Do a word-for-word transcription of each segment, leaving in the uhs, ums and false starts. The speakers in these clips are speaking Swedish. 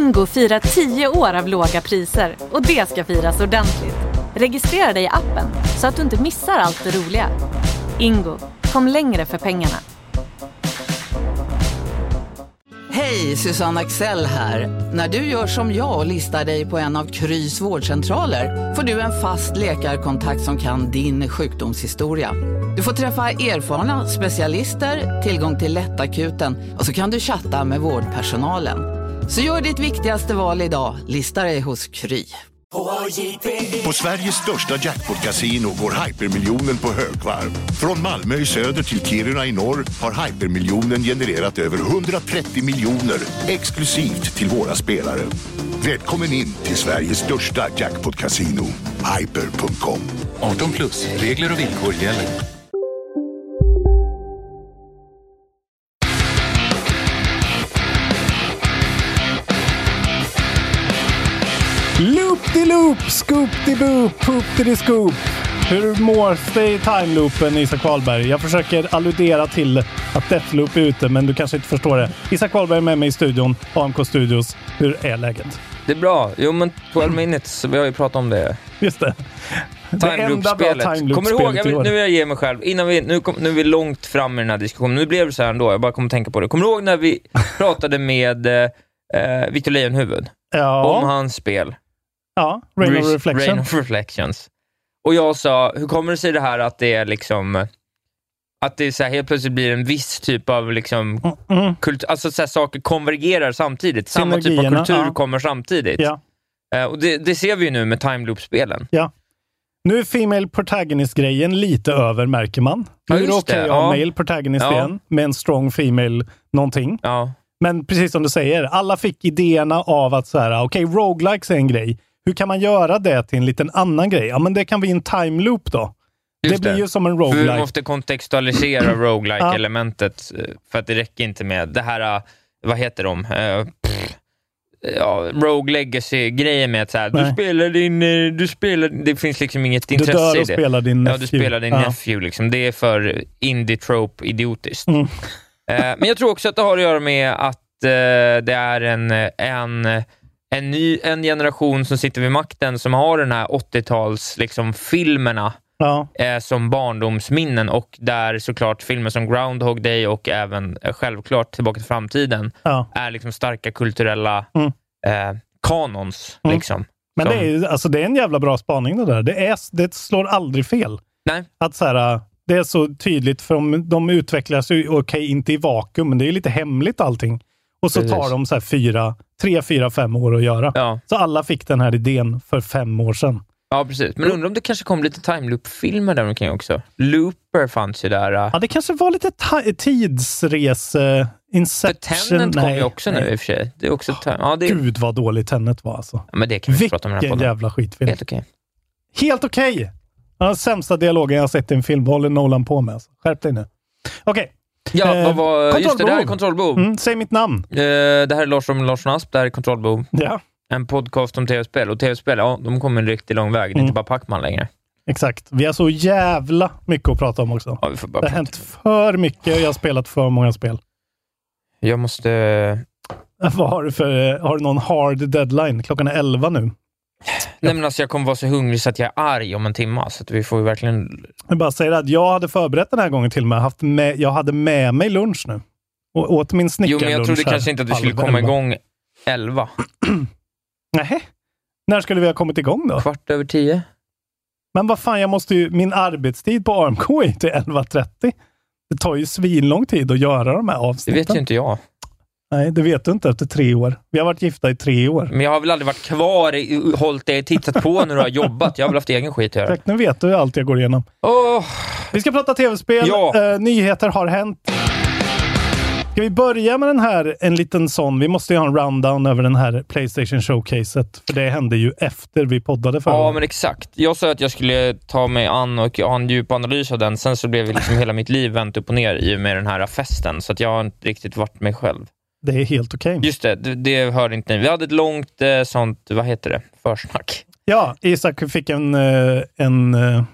Ingo firar tio år av låga priser och det ska firas ordentligt. Registrera dig i appen så att du inte missar allt det roliga. Ingo, kom längre för pengarna. Hej, Susanne Axel här. När du gör som jag och listar dig på en av Krys vårdcentraler får du en fast läkarkontakt som kan din sjukdomshistoria. Du får träffa erfarna specialister, tillgång till lättakuten och så kan du chatta med vårdpersonalen. Så gör ditt viktigaste val idag, lista dig hos Kry. På Sveriges största jackpot-casino går hypermiljonen på högvarv. Från Malmö i söder till Kiruna i norr har hypermiljonen genererat över hundratrettio miljoner exklusivt till våra spelare. Välkommen in till Sveriges största jackpot-casino, hyper punkt com. arton plus, regler och villkor gäller. Loop-de-loop, scoop-de-boop, poop-de-scoop. Hur mår det i timeloopen, Isak Wahlberg? Jag försöker alludera till att Deathloop är ute, men du kanske inte förstår det. Isak Wahlberg är med mig i studion, A M K Studios. Hur är läget? Det är bra. Jo, men tolv minutes, vi har ju pratat om det. Just det. Timeloop-spelet. Kommer du ihåg, jag vill, nu vill jag ge mig själv. Innan vi, nu, kom, nu är vi långt fram i den här diskussionen. Nu blev det så här ändå, jag bara kommer tänka på det. Kommer du ihåg när vi pratade med eh, Victor Leijonhufvud? Ja. Om hans spel? Ja, Rain of Reflection. Rain of Reflections. Och jag sa, hur kommer det sig det här att det är liksom att det så här helt plötsligt blir en viss typ av liksom mm, mm. kultur, alltså så här, saker konvergerar samtidigt. Samma typ av kultur ja. kommer samtidigt. Ja. Uh, och det, det ser vi ju nu med timeloop-spelen. Ja. Nu är female protagonist-grejen lite över, märker man. Nu ja, är det okej okay att ha male protagonist ja. igen med en strong female någonting. Ja. Men precis som du säger, alla fick idéerna av att så här, okej, okay, roguelikes är en grej. Hur kan man göra det till en liten annan grej? Ja, men det kan bli en time loop då. Just det blir det. Ju som en roguelike. Vi måste kontextualisera roguelike-elementet för att det räcker inte med det här, vad heter de? Uh, pff, ja, Rogue Legacy-grejen med att så här, du spelar din, du spelar, det finns liksom inget intresse i det. Du dör och spelar din nephew. Ja, du spelar din ja. nephew liksom. Det är för indie-trope-idiotiskt. Mm. Uh, men jag tror också att det har att göra med att uh, det är en, en En ny en generation som sitter vid makten som har den här åttio-tals liksom filmerna ja. eh, som barndomsminnen, och där såklart filmer som Groundhog Day och även eh, självklart Tillbaka till framtiden ja. är liksom starka kulturella mm. eh, kanons mm. liksom. Men som... det är alltså det är en jävla bra spaning det där. Det är det slår aldrig fel. Nej. Att så här, det är så tydligt, för de, de utvecklas ju okej okay, inte i vakuum, men det är lite hemligt allting. Och så Precis. tar de så här fyra, tre, fyra, fem år att göra. Ja. Så alla fick den här idén för fem år sedan. Ja, precis. Men undrar om det kanske kom lite timeloop-filmer där omkring också. Looper fanns ju där. Ja, det kanske var lite ta- tidsrese, Inception. För Tenet kom ju också nu i och för sig. Det är också ta- ja, det är... Gud vad dåligt Tenet var alltså. Ja, men det kan vi Vilken prata om den här podden. Jävla skitfilm. Helt okej. Okay. Helt okej! Okay. Den sämsta dialogen jag har sett i en film. Vad håller Nolan på med? Alltså. Skärp dig nu. Okej. Okay. Ja, vad var, just det, det här är Kontrollbehov. Mm, säg mitt namn. Uh, det här är Lars från Larsson Asp, det här är Kontrollbehov. Ja. En podcast om tv-spel. Och tv-spel, ja, de kommer en riktigt lång väg. Det är mm. inte bara Pac-Man längre. Exakt. Vi har så jävla mycket att prata om också. Ja, vi får bara det har hänt för mycket och jag har spelat för många spel. Jag måste... Vad har du för... Har du någon hard deadline? Klockan är elva nu. Nej, men alltså jag kommer vara så hungrig så att jag är arg om en timme, så att vi får ju verkligen... Jag bara säger att jag hade förberett den här gången till mig. Haft med, jag hade med mig lunch nu. Och åt min snickarlunch. Jo, men jag trodde kanske inte att vi skulle komma elva. igång elva. Nej. När skulle vi ha kommit igång då? Kvart över tio. Men vad fan, jag måste ju... Min arbetstid på A M K är till elva trettio. Det tar ju svinlång tid att göra de här avsnitten. Det vet ju inte jag. Nej, det vet du inte efter tre år. Vi har varit gifta i tre år. Men jag har väl aldrig varit kvar i, hållit dig, tittat på när du har jobbat. Jag har väl haft egen skit här. Tack, nu vet du allt jag går igenom. Oh. Vi ska prata tv-spel. Ja. Uh, nyheter har hänt. Ska vi börja med den här, en liten sån. Vi måste ju ha en rundown över den här PlayStation Showcaset. För det hände ju efter vi poddade förra. Ja, men exakt. Jag sa att jag skulle ta mig an och ha en djup analys av den. Sen så blev liksom hela mitt liv vänt upp och ner i och med den här festen. Så att jag har inte riktigt varit mig själv. Det är helt okej. Okay. Just det, det, det hörde inte ni. Vi hade ett långt eh, sånt, vad heter det? Försnack. Ja, Isak fick en, en,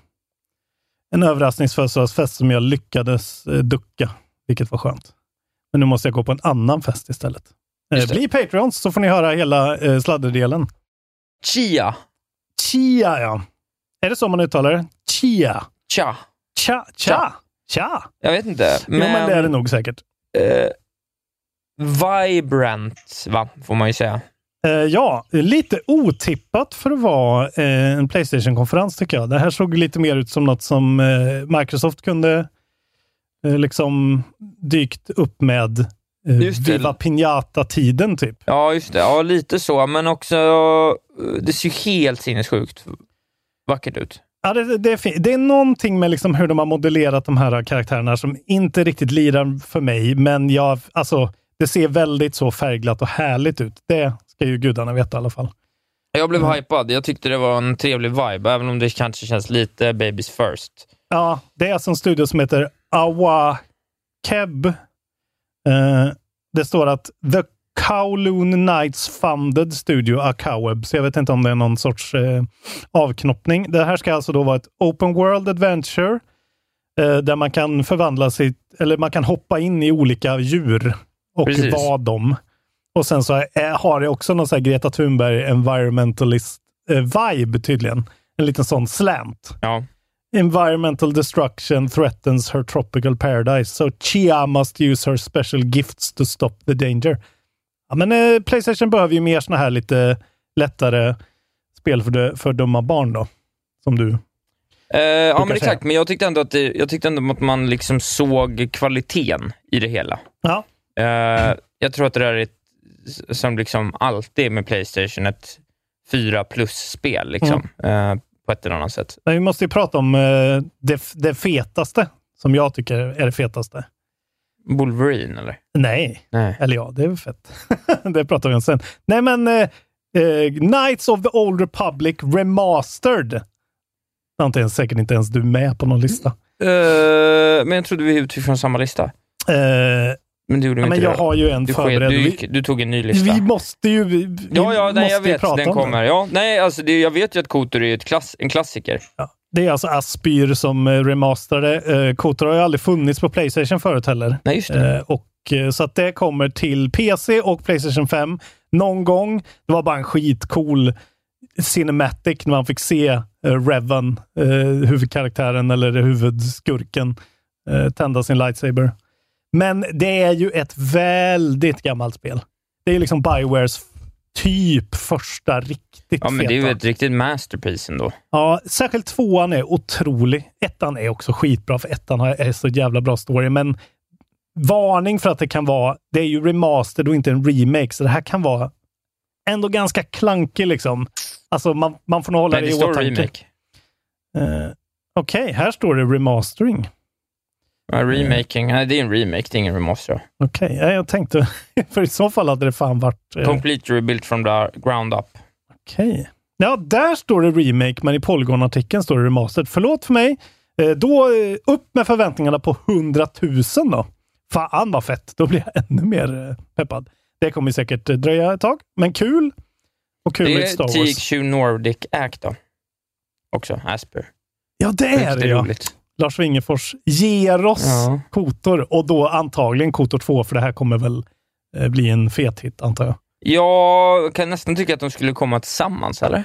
en överraskningsfödelsedagsfest som jag lyckades ducka. Vilket var skönt. Men nu måste jag gå på en annan fest istället. Eh, bli Patreons så får ni höra hela eh, sladderdelen. Chia. Chia, ja. Är det så man uttalar det? Chia. Cha. Cha. Cha. Cha. Jag vet inte. Men, jo, men det är det nog säkert. Eh, vibrant, va? Får man ju säga. Uh, ja, lite otippat för att vara uh, en PlayStation-konferens tycker jag. Det här såg lite mer ut som något som uh, Microsoft kunde uh, liksom dykt upp med uh, Viva Piñata-tiden typ. Ja, just det. Ja, lite så. Men också, det ser ju helt sinnessjukt vackert ut. Ja, det, det, är fin- det är någonting med liksom hur de har modellerat de här karaktärerna som inte riktigt lirar för mig. Men jag, alltså, det ser väldigt så färgglatt och härligt ut. Det ska ju gudarna veta i alla fall. Jag blev mm. hypad. Jag tyckte det var en trevlig vibe, även om det kanske känns lite babies first. Ja, det är alltså en studio som heter Awakeb. Uh, det står att The Kowloon Knights Funded Studio Akaweb. Så jag vet inte om det är någon sorts uh, avknoppning. Det här ska alltså då vara ett open world adventure uh, där man kan förvandla sitt, eller man kan hoppa in i olika djur och Precis. vara dem. Och sen så är, har det också någon sån här Greta Thunberg environmentalist eh, vibe tydligen. En liten sån slant. Ja. Environmental destruction threatens her tropical paradise. So Chia must use her special gifts to stop the danger. Ja, men eh, PlayStation behöver ju mer såna här lite lättare spel för, de, för dumma barn då. Som du. Eh, ja, men exakt. Men jag tyckte ändå att, det, jag tyckte ändå att man liksom såg kvaliteten i det hela. Ja. Eh, jag tror att det där är ett, som liksom alltid med PlayStation ett fyra plus-spel liksom, mm. eh, på ett eller annat sätt. Men vi måste ju prata om eh, det, det fetaste, som jag tycker är det fetaste. Wolverine, eller? Nej. Nej. Eller ja, det är väl fett. Det pratar vi om sen. Nej, men eh, eh, Knights of the Old Republic Remastered. Någonting säkert inte ens du är med på någon lista. Uh, men jag trodde vi utgick från samma lista. Uh, men du gjorde ja, inte men jag det. har ju en du, förberedd. du, gick, du tog en ny lista. Vi måste ju vi, Ja, ja, nej, jag vet. Den kommer. Ja, nej, alltså det, jag vet ju att KOTOR är ett klass, en klassiker. Ja, det är alltså Aspyr som uh, remasterade. Uh, KOTOR har ju aldrig funnits på PlayStation förut heller. Nej, just det. Uh, och, uh, så att det kommer till P C och PlayStation fem någon gång. Det var bara en skitcool cinematic när man fick se uh, Revan, uh, huvudkaraktären eller huvudskurken, uh, tända sin lightsaber. Men det är ju ett väldigt gammalt spel. Det är liksom BioWares typ första riktigt Ja, men feta. det är ju ett riktigt masterpiece ändå. Ja, särskilt tvåan är otrolig. Ettan är också skitbra, för ettan är så jävla bra story. Men varning för att det kan vara, det är ju remastered och inte en remake, så det här kan vara ändå ganska klankig liksom. Alltså man, man får nog hålla det i åtanke. remake. Uh, Okej, okay, här står det remastering. Ja, remaking. Nej, det är en remake, det är ingen remaster. Okej, okay, jag tänkte, för i så fall hade det fan varit... Uh... Complete rebuilt from the ground up. Okej. Okay. Ja, där står det remake, men i Polygon-artikeln står det remastered. Förlåt för mig. Uh, då uh, upp med förväntningarna på hundratusen då. Fan vad fett, då blir jag ännu mer uh, peppad. Det kommer säkert uh, dröja ett tag, men kul. Och kul med Star Wars. Det är T H Q Nordic Act då. Också, Asper. Ja, det är det, ja. Lars Wingefors ger oss ja. KOTOR, och då antagligen KOTOR två, för det här kommer väl eh, bli en fet hit, antar jag. Jag kan nästan tycka att de skulle komma tillsammans, eller?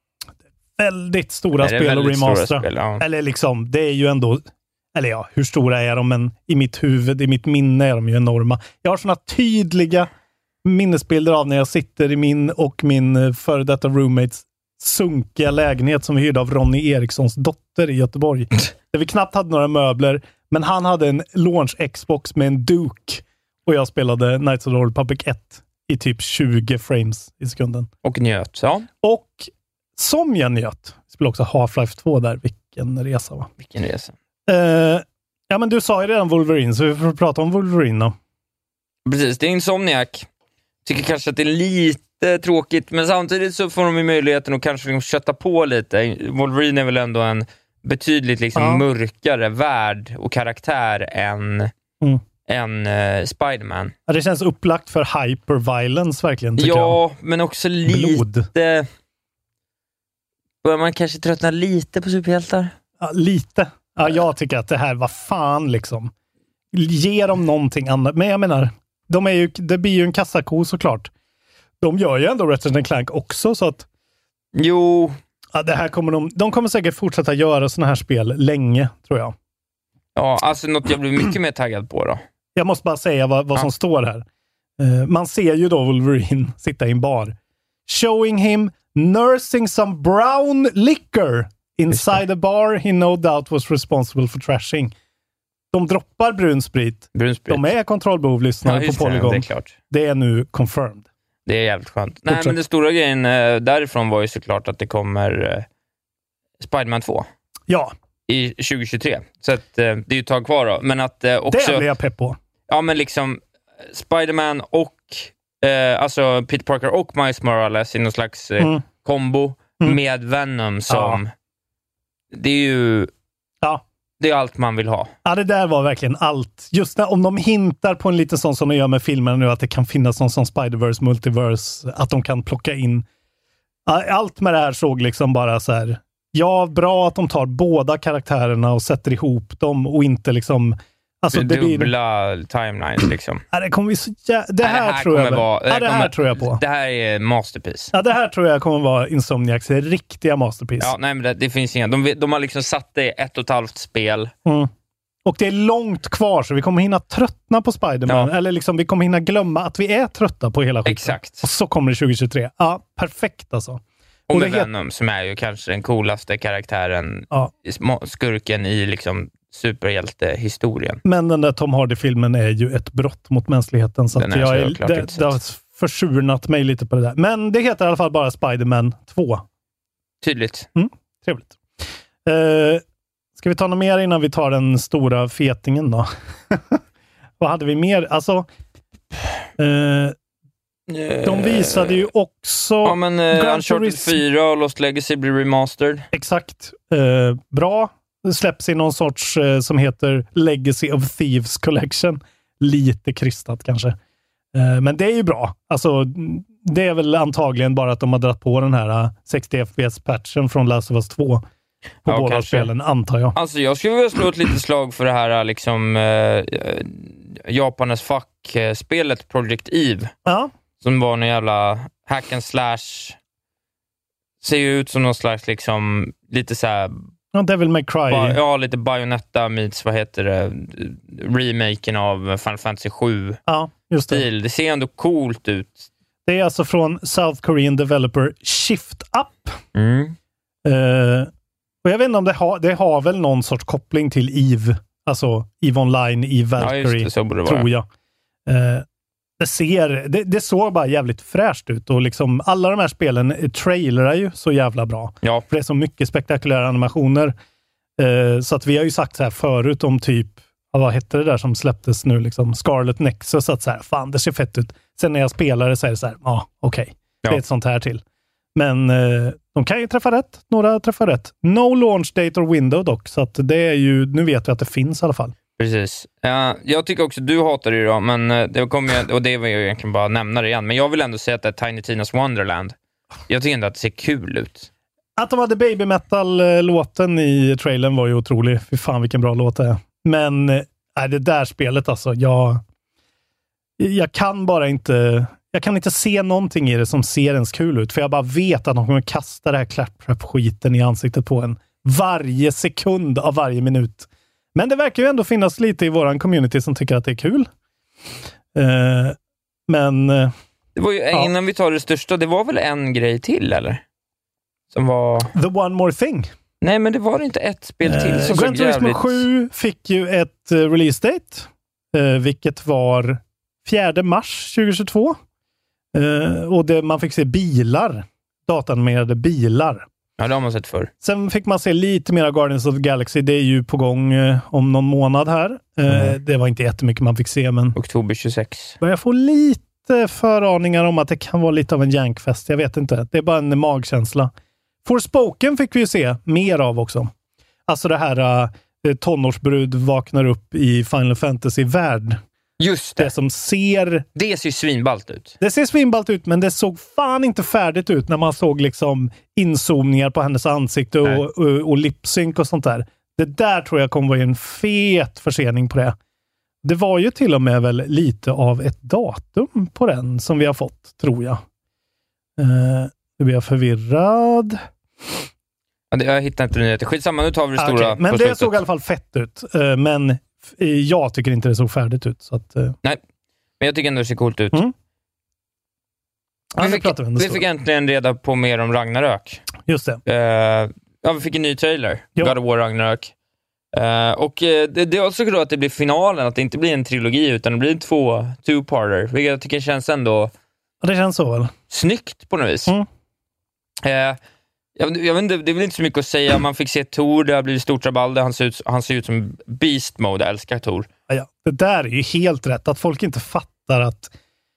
Väldigt stora Nej, spel och remastera. Spel, ja. Eller liksom, det är ju ändå, eller ja, hur stora är de? Men i mitt huvud, i mitt minne är de ju enorma. Jag har såna tydliga minnesbilder av när jag sitter i min och min före detta roommates sunkiga lägenhet som vi hyrde av Ronny Erikssons dotter i Göteborg. Där vi knappt hade några möbler, men han hade en launch Xbox med en Duke och jag spelade Knights of the Old Republic ett i typ tjugo frames i sekunden. Och njöt, ja. Och som jag njöt, spelade också Half-Life två där. Vilken resa, va? Vilken resa. Uh, ja, men du sa ju redan Wolverine, så vi får prata om Wolverine då. Precis, det är Insomniac. Tycker kanske att det är lite tråkigt, men samtidigt så får de ju möjligheten att kanske liksom kötta på lite. Wolverine är väl ändå en betydligt liksom ja. mörkare värld och karaktär än, mm. än uh, Spider-Man. Ja, det känns upplagt för hyperviolence verkligen, tycker ja, jag. Ja, men också lite... Blod. Börjar man kanske tröttna lite på superhjältar? Ja, lite. Ja, jag tycker att det här var fan liksom. Ge dem någonting annat. Men jag menar, de är ju, det blir ju en kassako såklart. De gör ju ändå Ratchet and Clank också, så att... Jo... Ja, det här kommer de, de kommer säkert fortsätta göra såna här spel länge, tror jag. Ja, alltså något jag blir mycket mer taggad på då. Jag måste bara säga vad, vad ja. som står här. Uh, man ser ju då Wolverine sitta i en bar. Showing him nursing some brown liquor inside a bar he no doubt was responsible for trashing. De droppar brunsprit. brunsprit. De är kontrollbehovlyssnare ja, på Polygon. Det, det, är klart. Det är nu confirmed. Det är jävligt skönt. Nej, men den stora grejen eh, därifrån var ju såklart att det kommer eh, Spider-Man två. Ja. I tjugo tjugotre. Så att, eh, det är ju ett tag kvar då. Men att eh, också... Det blir jag pepp på. Ja, men liksom Spider-Man och eh, alltså Peter Parker och Miles Morales i någon slags eh, mm. kombo mm. med Venom som... Ja. Det är ju... Ja. Det är allt man vill ha. Ja, det där var verkligen allt. Just när, om de hintar på en liten sån som de gör med filmen nu, att det kan finnas någon sån Spider-Verse, Multiverse, att de kan plocka in. Allt med det här såg liksom bara så här, ja, bra att de tar båda karaktärerna och sätter ihop dem och inte liksom... Alltså, det dubbla blir... timelines liksom. Ja, det kommer vi så jä... Det här, det här tror jag vara... det, ja, det här kommer... tror jag på. Det här är masterpiece. Ja, det här tror jag kommer vara Insomniacs riktiga masterpiece. Ja, nej, men det, det finns inga. De, de har liksom satt det i ett och ett halvt spel. Mm. Och det är långt kvar, så vi kommer hinna tröttna på Spider-Man. Ja. Eller liksom, vi kommer hinna glömma att vi är trötta på hela skiten. Exakt. Och så kommer det tjugo tjugotre. Ja, perfekt alltså. Och, och med Venom, het... som är ju kanske den coolaste karaktären, ja. skurken i liksom superhjältehistorien. Men den där Tom Hardy-filmen är ju ett brott mot mänskligheten, så, att jag är, det, det har försurnat mig lite på det där. Men det heter i alla fall bara Spider-Man två. Tydligt. Mm, trevligt. Uh, ska vi ta något mer innan vi tar den stora fetingen då? Vad hade vi mer? Alltså... Uh, de visade ju också... Ja, men uh, Uncharted fyra och Lost Legacy blir remastered. Exakt. Uh, bra. Det släpps i någon sorts uh, som heter Legacy of Thieves Collection. Lite krystat kanske. Uh, men det är ju bra. Alltså, det är väl antagligen bara att de har dratt på den här uh, sextio F P S-patchen från Last of Us två på ja, båda spelen, antar jag. Alltså, jag skulle vilja slå ett litet slag för det här liksom uh, Japanes fack-spelet Project Eve. Ja. Som var en jävla hack and slash. Ser ju ut som någon slags liksom lite så här... Ja, Devil May Cry. Ba, ja, lite Bayonetta meets, vad heter det? Remaken av Final Fantasy sju. Ja, just det. Stil. Det ser ändå coolt ut. Det är alltså från South Korean developer Shift Up. Mm. Uh, och jag vet inte om det har, det har väl någon sorts koppling till Eve. Alltså Eve Online, Eve Valkyrie, ja, just det, så borde det vara. Tror jag. Uh, Det, ser, det, det såg bara jävligt fräscht ut och liksom alla de här spelen trailerar ju så jävla bra. Ja. För det är så mycket spektakulära animationer. Eh, så att vi har ju sagt så här förut om typ, vad hette det där som släpptes nu liksom, Scarlet Nexus, att så här, fan det ser fett ut. Sen när jag spelar det så är det så här, ah, okej, okay, ja, det är ett sånt här till. Men eh, de kan ju träffa rätt, några träffar rätt. No launch date or window dock, så att det är ju, nu vet vi att det finns i alla fall. Precis. Uh, jag tycker också, du hatar det då, men uh, det kommer jag, och det vill jag egentligen bara nämna det igen, men jag vill ändå säga att det är Tiny Tina's Wonderland. Jag tycker ändå att det ser kul ut. Att de hade Baby Metal-låten i trailern var ju otrolig. Fy fan vilken bra låt det är. Men äh, det där spelet alltså, jag jag kan bara inte jag kan inte se någonting i det som ser ens kul ut, för jag bara vet att de kommer kasta det här claptrap-skiten i ansiktet på en varje sekund av varje minut. Men det verkar ju ändå finnas lite i våran community som tycker att det är kul. Uh, men... Uh, det var ju, ja. Innan vi tar det största, det var väl en grej till, eller? Som var... The One More Thing. Nej, men det var inte ett spel till. Uh, som Gran Turismo jävligt... sju fick ju ett uh, release date, uh, vilket var fjärde mars tjugohundratjugotvå. Uh, och det, man fick se bilar. Datanimerade bilar. Ja, det har man sett förr. Sen fick man se lite mer av Guardians of the Galaxy. Det är ju på gång eh, om någon månad här. Eh, mm. Det var inte jättemycket man fick se, men... oktober tjugosex. Börjar få lite föraningar om att det kan vara lite av en jankfest. Jag vet inte. Det är bara en magkänsla. Forspoken fick vi ju se mer av också. Alltså det här eh, tonårsbrud vaknar upp i Final Fantasy-värld. Just det. Det som ser... Det ser ju svinballt ut. Det ser svinballt ut, men det såg fan inte färdigt ut när man såg liksom inzoomningar på hennes ansikte och, och, och lipsync och sånt där. Det där tror jag kommer vara en fet försening på det. Det var ju till och med väl lite av ett datum på den som vi har fått, tror jag. Uh, nu blir jag förvirrad. Ja, det, jag hittar inte nyheter. Skitsamma, nu tar vi det stora. Okay, men det såg i alla fall fett ut. Uh, men f- jag tycker inte det såg färdigt ut. Så att, uh... Nej, men jag tycker ändå det ser coolt ut. Mm. Vi, ja, fick, vi, vi fick äntligen reda på mer om Ragnarök. Just det. Uh, ja, vi fick en ny trailer. Jo. God of War Ragnarök. Uh, och uh, det, det är också då att det blir finalen, att det inte blir en trilogi utan det blir två two-parter. Vilket jag tycker känns ändå ja, det känns så väl. Snyggt på något vis. Mm. Uh, jag, jag vet inte, det är väl inte så mycket att säga. Man fick se Thor, det har blivit stort rabalder. Han ser ut, han ser ut som Beast Mode, jag älskar Thor. Ja, ja. Det där är ju helt rätt. Att folk inte fattar att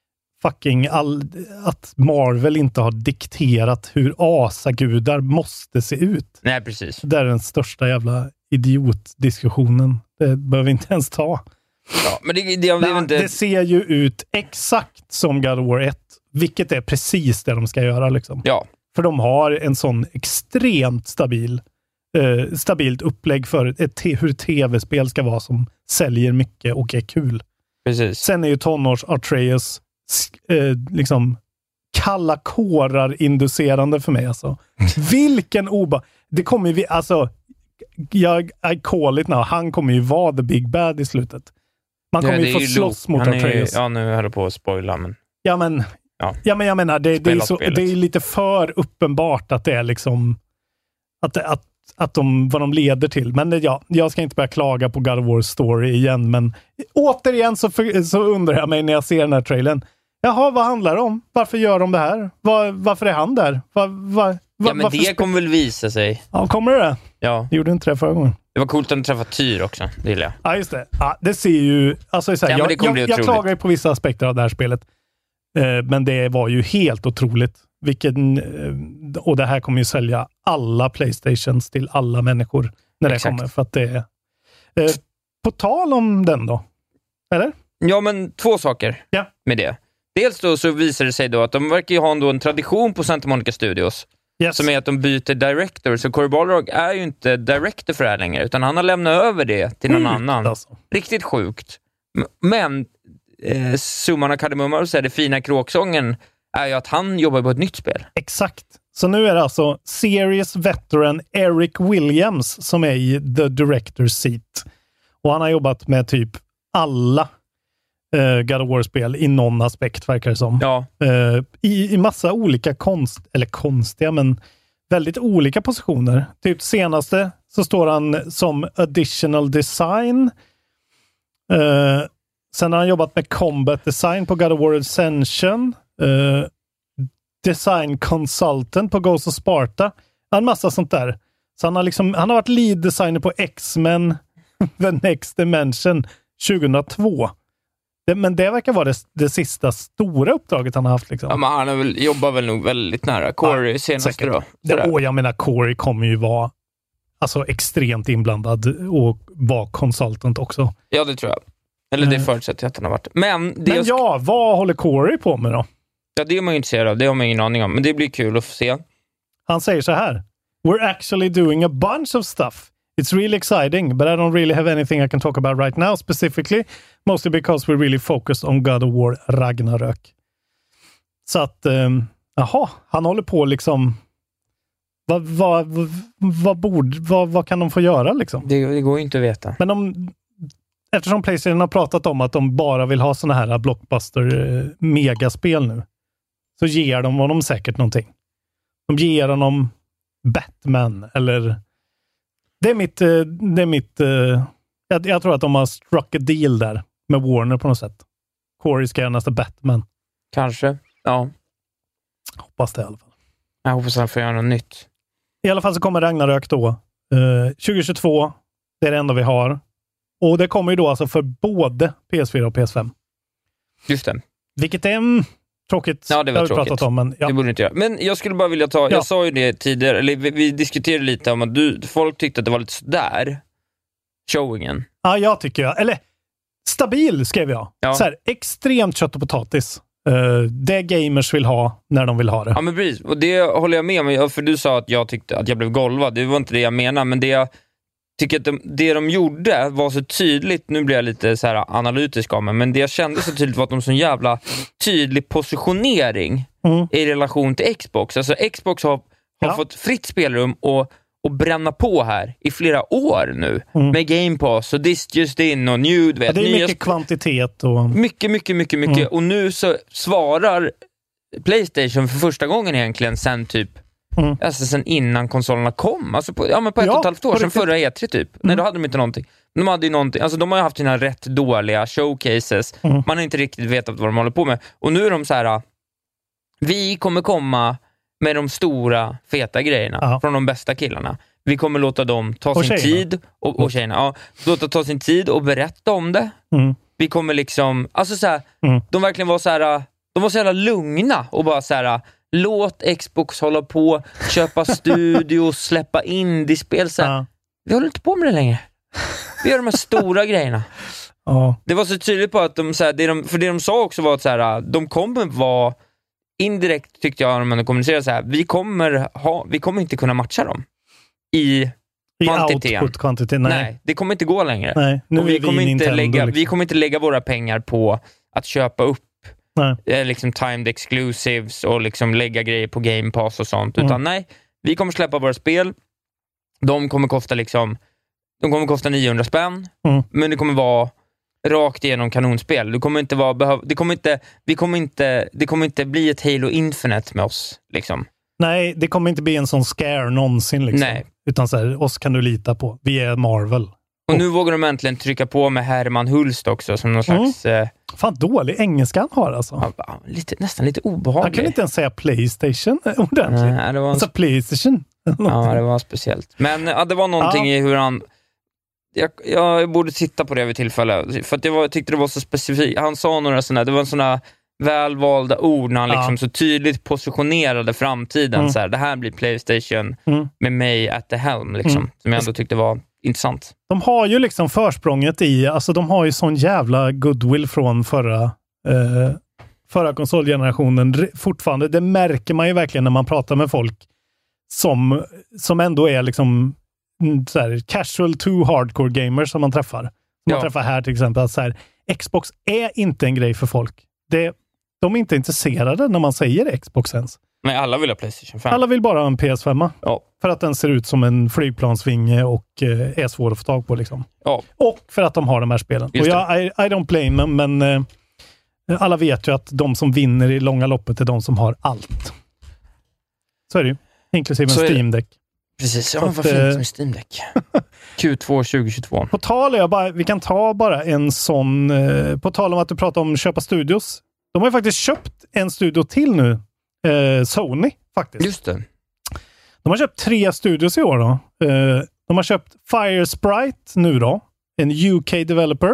fucking all, att Marvel inte har dikterat hur asagudar måste se ut. Nej, precis. Det är den största jävla idiotdiskussionen. Det behöver vi inte ens ta. Ja, men det, det, det, Nej, inte... det ser ju ut exakt som God of War ett. Vilket är precis det de ska göra. Liksom. Ja. För de har en sån extremt stabil eh, stabilt upplägg för ett te- hur tv-spel ska vara som säljer mycket och är kul. Precis. Sen är ju tonårs Atreus eh, liksom kalla kårar inducerande för mig. Alltså. Vilken oba... Det kommer vi... Alltså, jag, I call it now. Han kommer ju vara the big bad i slutet. Man kommer ja, ju få ju slåss lo- mot Atreus. Är, ja, nu höll jag på att spoila, men... Ja, men... Ja, ja men jag menar, det, det, är så, det är lite för uppenbart att det är liksom... Att, att, att de, vad de leder till. Men ja, jag ska inte börja klaga på God of War story igen, men återigen så, för, så undrar jag mig när jag ser den här trailern. Jaha, vad handlar det om? Varför gör de det här? Var, varför är han där? Var, var, ja, men det spe- kommer väl visa sig. Ja, kommer det? Ja. Gjorde inte det förra gången. Det var coolt att träffa Tyr också, det gillar jag. Ja, just det. Ja, det ser ju... Alltså, så här, ja, jag, jag, jag klagar ju på vissa aspekter av det här spelet. Eh, men det var ju helt otroligt. Vilken, eh, och det här kommer ju sälja alla PlayStations till alla människor när Exakt. det kommer. För att det är... Eh, på tal om den då? Eller? Ja, men två saker ja. med det. Dels då så visar det sig då att de verkar ju ha ändå en tradition på Santa Monica Studios. Yes. Som är att de byter director. Så Cory Barlog är ju inte director för det här längre. Utan han har lämnat över det till någon mm, annan. Alltså. Riktigt sjukt. Men eh, summan av kardemumman och så är det fina kråksången är ju att han jobbar på ett nytt spel. Exakt. Så nu är det alltså serious veteran Eric Williams som är i the director's seat. Och han har jobbat med typ alla Uh, God of War-spel i någon aspekt, verkar det som. Ja. Uh, i, I massa olika konst, eller konstiga, men väldigt olika positioner. Typ senaste så står han som additional design. Uh, sen har han jobbat med combat design på God of War Ascension. Uh, design consultant på Ghost of Sparta. En massa sånt där. Så han har, liksom, han har varit lead designer på X-Men The Next Dimension tjugohundratvå. Det, men det verkar vara det, det sista stora uppdraget han har haft. Liksom. Ja, men han har väl, jobbar väl nog väldigt nära Corey ja, senaste då. Det, och jag menar, Corey kommer ju vara alltså, extremt inblandad och vara consultant också. Ja, det tror jag. Eller det mm. förutsätter jag att han har varit. Men, det men ja, sk- vad håller Corey på med då? Ja, det är man ju intresserad av. Det har man ingen aning om. Men det blir kul att få se. Han säger så här. We're actually doing a bunch of stuff. It's really exciting, but I don't really have anything I can talk about right now specifically. Mostly because we're really focused on God of War Ragnarök. Så att, um, jaha, han håller på liksom... Vad, vad, vad, vad, borde, vad, vad kan de få göra liksom? Det, det går ju inte att veta. Men de, eftersom PlayStation har pratat om att de bara vill ha såna här blockbuster-megaspel nu, så ger de honom säkert någonting. De ger honom Batman eller... Det är mitt... Det är mitt jag, jag tror att de har struck a deal där med Warner på något sätt. Corey ska göra nästa Batman. Kanske, ja. Hoppas det i alla fall. Jag hoppas att han får göra något nytt. I alla fall så kommer Ragnarök då. Uh, tjugohundratjugotvå. Det är det enda vi har. Och det kommer ju då alltså för både P S fyra och P S fem. Just det. Vilket är mm, tråkigt. Ja, det var det tråkigt. Pratat om, men, ja. Det borde inte göra. Men jag skulle bara vilja ta, ja. jag sa ju det tidigare, eller vi, vi diskuterade lite om att du, folk tyckte att det var lite sådär. Showingen. Ja, jag tycker jag. Eller stabil skrev jag. Ja. Så här, extremt kött och potatis. Uh, det gamers vill ha när de vill ha det. Ja, men precis. Och det håller jag med om. För du sa att jag tyckte att jag blev golvad. Det var inte det jag menade. Men det jag, tycker att de, det de gjorde var så tydligt, nu blir jag lite så här analytisk av mig, men det jag kände så tydligt var att de så jävla tydlig positionering mm. i relation till Xbox. Alltså Xbox har, har ja. fått fritt spelrum och, och bränna på här i flera år nu mm. med Game Pass och This Just In och New, vet, ja, det är nya mycket sp- kvantitet och... mycket, mycket, mycket, mycket mm. och nu så svarar PlayStation för första gången egentligen sen typ Mm. alltså sen innan konsolerna kom, alltså på, ja, men på ett ja, och ett halvt år sedan förra E tre typ. Mm. Nej, då hade de inte någonting. De hade ju någonting, alltså de har ju haft sina rätt dåliga showcases. Mm. Man har inte riktigt vetat vad de håller på med. Och nu är de så här: vi kommer komma med de stora feta grejerna ja. från de bästa killarna. Vi kommer låta dem ta och sin tjejerna. tid och, och tjejerna, ja, låta ta sin tid och berätta om det. Mm. Vi kommer liksom, alltså så här, mm. de verkligen var så här, de var så jävla lugna och bara så här: låt Xbox hålla på, köpa studio, släppa indie-spel. Så ja. Vi håller inte på med det längre. Vi gör de här stora grejerna. Ja. Det var så tydligt på att de, så här, det de, för det de sa också var att så här, de kommer vara indirekt, tyckte jag, när man kommunicerar så här, vi kommer, ha, vi kommer inte kunna matcha dem i, I kvantiteten. Output quantity, nej. nej, det kommer inte gå längre. Nej, nu och vi, vi, kommer inte Nintendo, lägga, liksom. vi kommer inte lägga våra pengar på att köpa upp nej. liksom timed exclusives och liksom lägga grejer på Game Pass och sånt. Mm. Utan nej, vi kommer släppa våra spel. De kommer kosta liksom de kommer kosta niohundra spänn. Mm. Men det kommer vara rakt igenom kanonspel. Det kommer inte vara behöv, det kommer inte vi kommer inte det kommer inte bli ett Halo Infinite med oss liksom. Nej, det kommer inte bli en sån scare någonsin liksom. Nej. Utan så här, oss kan du lita på. Vi är Marvel. Och nu vågar de äntligen trycka på med Herman Hulst också som någon slags... Mm. Eh... Fan, dålig engelskan har alltså. Ja, lite, nästan lite obehaglig. Han kan inte ens säga PlayStation ordentligt. Nej, det var en... Alltså PlayStation. Ja, det var speciellt. Men ja, det var någonting ja. i hur han... Jag, jag borde titta på det vid tillfälle. För att jag, var, jag tyckte det var så specifikt. Han sa några sådana... Det var sådana välvalda ord när han ja. liksom så tydligt positionerade framtiden. Mm. Så här, det här blir PlayStation mm. med mig at the helm. Liksom, mm. Som jag ändå tyckte var... intressant. De har ju liksom försprånget i, alltså de har ju sån jävla goodwill från förra eh, förra konsolgenerationen fortfarande. Det märker man ju verkligen när man pratar med folk som, som ändå är liksom så här, casual to hardcore gamers som man träffar. Som ja. man träffar här till exempel. Att så här, Xbox är inte en grej för folk. Det, de är inte intresserade när man säger Xbox ens. Men alla vill ha PlayStation fem. Alla vill bara ha en P S fem. Ja. För att den ser ut som en flygplansvinge och eh, är svår att få tag på. Liksom. Ja. Och för att de har de här spelen. Just och jag, I, I don't blame them, men eh, alla vet ju att de som vinner i långa loppet är de som har allt. Så är det ju. Inklusive en Steam Deck. Precis, ja, vad fint eh, med Steam Deck. Q två tjugohundratjugotvå. På tal är jag bara, vi kan ta bara en sån, eh, på tal om att du pratar om köpa studios. De har ju faktiskt köpt en studio till nu. Eh, Sony, faktiskt. Just det. De har köpt tre studios i år då. Eh, de har köpt Firesprite nu då. En U K-developer.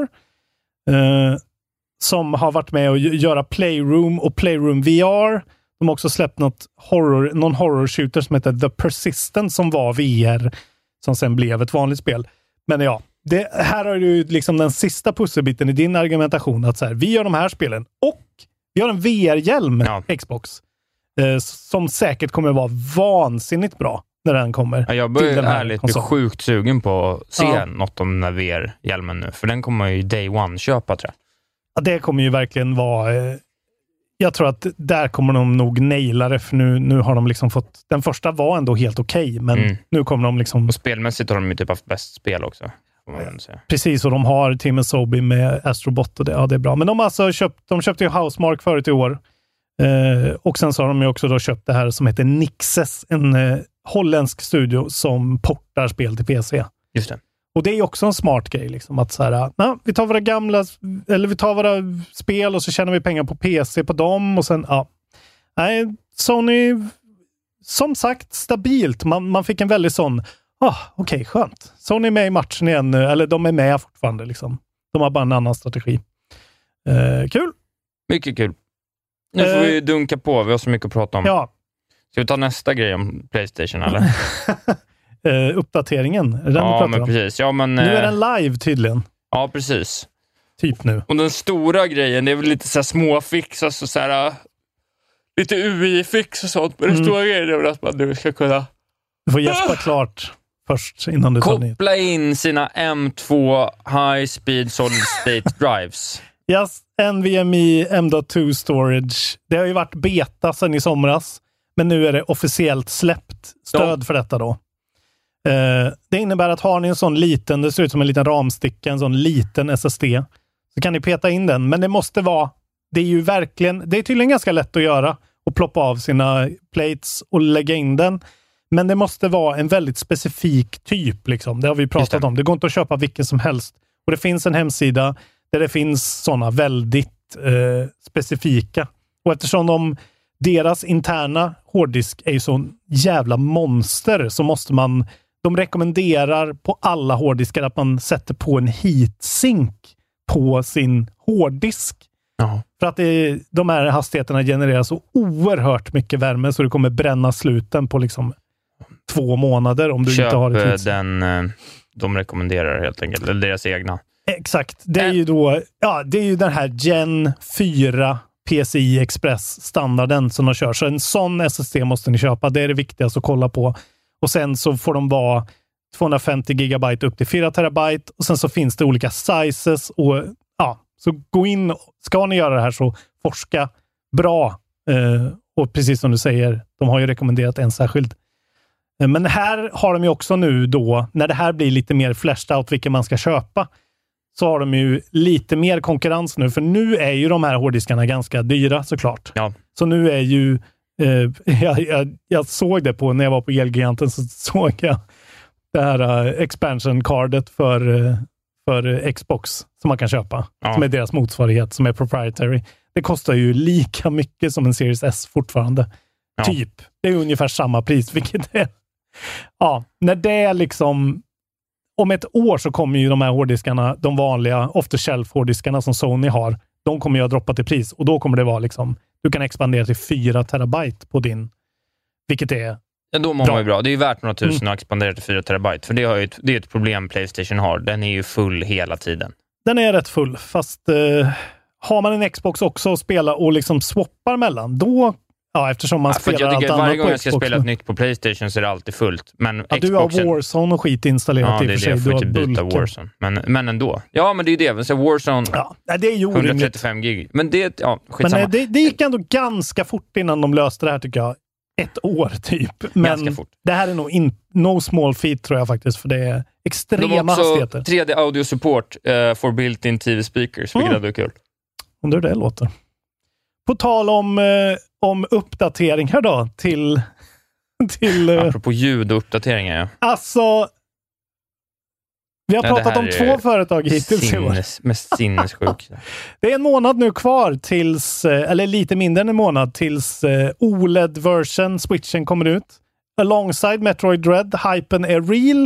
Eh, som har varit med och göra Playroom och Playroom V R. De har också släppt något horror, någon horror-shooter som heter The Persistent som var V R. Som sen blev ett vanligt spel. Men ja, det, här har du liksom den sista pusselbiten i din argumentation. Att så här, vi gör de här spelen och vi har en V R-hjälm ja. Xbox. Eh, som säkert kommer vara vansinnigt bra när den kommer. Ja, jag börjar ärligt bli sjukt sugen på att se ja. något om den här V R-hjälmen nu. För den kommer man ju day one köpa, tror jag. Ja, det kommer ju verkligen vara... Eh, jag tror att där kommer de nog naila det. För nu, nu har de liksom fått... Den första var ändå helt okej. Okay, men mm. nu kommer de liksom... Och spelmässigt har de ju typ haft bäst spel också. Precis, och de har Tim and Sobi med Astrobot och det, ja, det är bra. Men de har alltså köpt, de köpte ju Housemarque förut i år. Eh, och sen så har de ju också då köpt det här som heter Nixes, en eh, holländsk studio som portar spel till P C. Just det. Och det är också en smart grej liksom, att så här, na, vi tar våra gamla eller vi tar våra spel och så tjänar vi pengar på P C på dem och sen, ja. Nej, Sony som sagt stabilt. Man, man fick en väldigt sån ah, okej, okay, skönt. Sony är med i matchen igen nu, eller de är med fortfarande liksom. De har bara en annan strategi. Eh, kul. Mycket kul. Nu får uh, vi dunka på, vi har så mycket att prata om. Ja. Ska vi ta nästa grej om PlayStation, eller? uh, uppdateringen, är den ja, men precis. Ja, men, nu är den live tydligen. Ja, precis. Typ nu. Och den stora grejen, det är väl lite så här småfix, alltså så här, uh, lite U I-fix och sånt. Men mm. den stora grejen är väl att man nu ska kunna... Du får gäspa klart. först innan du tar ner. Koppla in sina M två High Speed Solid State Drives. Yes, N V M E M dot två Storage. Det har ju varit beta sedan i somras, men nu är det officiellt släppt stöd ja. för detta då. Eh, det innebär att har ni en sån liten, det ser ut som en liten ramsticka, en sån liten S S D, så kan ni peta in den, men det måste vara, det är ju verkligen, det är tydligen ganska lätt att göra och ploppa av sina plates och lägga in den. Men det måste vara en väldigt specifik typ. Liksom. Det har vi pratat det. om. Det går inte att köpa vilken som helst. Och det finns en hemsida där det finns sådana väldigt eh, specifika. Och eftersom de, deras interna hårddisk är ju så jävla monster, så måste man, de rekommenderar på alla hårddiskar att man sätter på en heatsink på sin hårddisk. Jaha. För att det, de här hastigheterna genererar så oerhört mycket värme så det kommer bränna sluten på liksom två månader om du Köp inte har ett heatsink. Den de rekommenderar helt enkelt, eller deras egna. Exakt. Det är ju då, ja, det är ju den här Gen fyra P C I Express standarden som de kör. Så en sån S S D måste ni köpa. Det är det viktigaste att kolla på. Och sen så får de vara tvåhundrafemtio gigabyte upp till fyra terabyte. Och sen så finns det olika sizes. Och ja, så gå in. Ska ni göra det här så forska bra. Eh, och precis som du säger, de har ju rekommenderat en särskild. Eh, men här har de ju också nu då, när det här blir lite mer fleshed out vilken man ska köpa, så har de ju lite mer konkurrens nu. För nu är ju de här hårddiskarna ganska dyra såklart. Ja. Så nu är ju eh, jag, jag, jag såg det på när jag var på Elgiganten, så såg jag det här uh, expansion cardet för, uh, för Xbox som man kan köpa. Ja. Som är deras motsvarighet, som är proprietary. Det kostar ju lika mycket som en Series S fortfarande. Ja. Typ. Det är ungefär samma pris, vilket är... Ja, när det är liksom... Om ett år så kommer ju de här hårddiskarna, de vanliga off-the-shelf hårddiskarna som Sony har, de kommer ju att droppa till pris. Och då kommer det vara liksom, du kan expandera till fyra terabyte på din, vilket är ja, då mår man ju bra. Det är ju värt några tusen mm. att expandera till fyra terabyte. För det, har ju ett, det är ett problem PlayStation har. Den är ju full hela tiden. Den är rätt full, fast eh, har man en Xbox också att spela och liksom swappar mellan, då ja, eftersom man ja, spelar jag allt annat varje gång jag ska Xbox, spela ett nytt på PlayStation så är det alltid fullt. Men ja, du har Warzone och skit installerat ja, i och för sig. Ja, det är det. Jag får inte byta bulken. Warzone. Men, men ändå. Ja, men det är ju det. Så Warzone, ja, det är ju etthundratrettiofem gig. Men det, ja, skitsamma. Men det, det gick ändå ganska fort innan de löste det här, tycker jag. Ett år, typ. Men det här är nog in, no small feat, tror jag faktiskt, för det är extrema hastigheter. De har också tre D audio support uh, for built-in T V speakers, vilket mm. är kul. Undrar hur det låter. På tal om, eh, om uppdateringar då, till... till eh, apropå ljud och uppdateringar, ja. Alltså, vi har ja, pratat om två företag hittills sinnes, i år. Mest sinnessjuk. Det är en månad nu kvar tills, eller lite mindre än en månad, tills eh, O L E D-version, Switchen, kommer ut. Alongside Metroid Dread, hypen är real.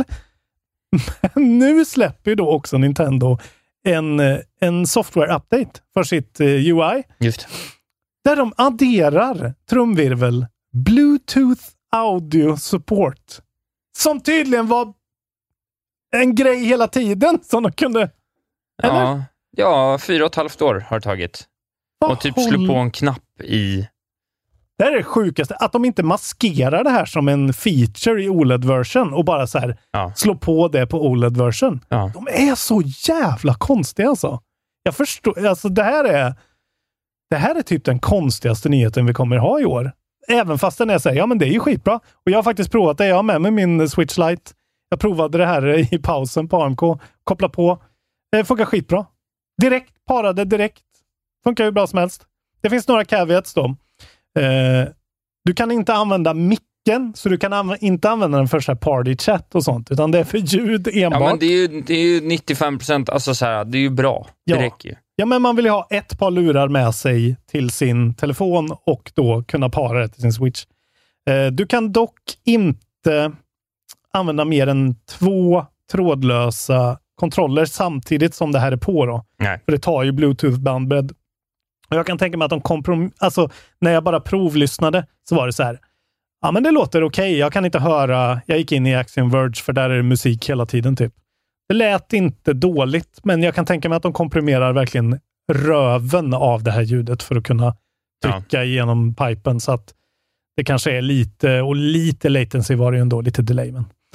Men nu släpper ju då också Nintendo en, en software-update för sitt eh, U I. Just. Där de adderar, trumvirvel, Bluetooth audio support. Som tydligen var en grej hela tiden som de kunde... Eller? Ja, ja, fyra och ett halvt år har det tagit. Vad och typ håll... slå på en knapp i... Det här är det sjukaste. Att de inte maskerar det här som en feature i O L E D-version och bara så här ja. slå på det på O L E D-version. Ja. De är så jävla konstiga alltså. Jag förstår, alltså det här är det här är typ den konstigaste nyheten vi kommer ha i år. Även fast den är så här, ja men det är ju skitbra. Och jag har faktiskt provat det, jag har med mig min Switch Lite. Jag provade det här i pausen på A M K. Koppla på. Det funkar skitbra. Direkt, parade direkt. Funkar ju bra som helst. Det finns några caveats då. Uh, du kan inte använda micken, så du kan anv- inte använda den för så här party chat och sånt, utan det är för ljud enbart. Ja, men det är ju, det är ju nittiofem procent, alltså så här, det är ju bra. Det ja. räcker ju. Ja, men man vill ju ha ett par lurar med sig till sin telefon och då kunna para det till sin Switch. Uh, du kan dock inte använda mer än två trådlösa kontroller samtidigt som det här är på då. Nej. För det tar ju Bluetooth-bandbredd. Och jag kan tänka mig att de komprom... Alltså, när jag bara provlyssnade så var det så här. Ja, men det låter okej. Okay. Jag kan inte höra... Jag gick in i Axiom Verge för där är det musik hela tiden typ. Det lät inte dåligt, men jag kan tänka mig att de komprimerar verkligen röven av det här ljudet för att kunna trycka ja. igenom pipen, så att det kanske är lite, och lite latency var det ju ändå, lite delay. Men,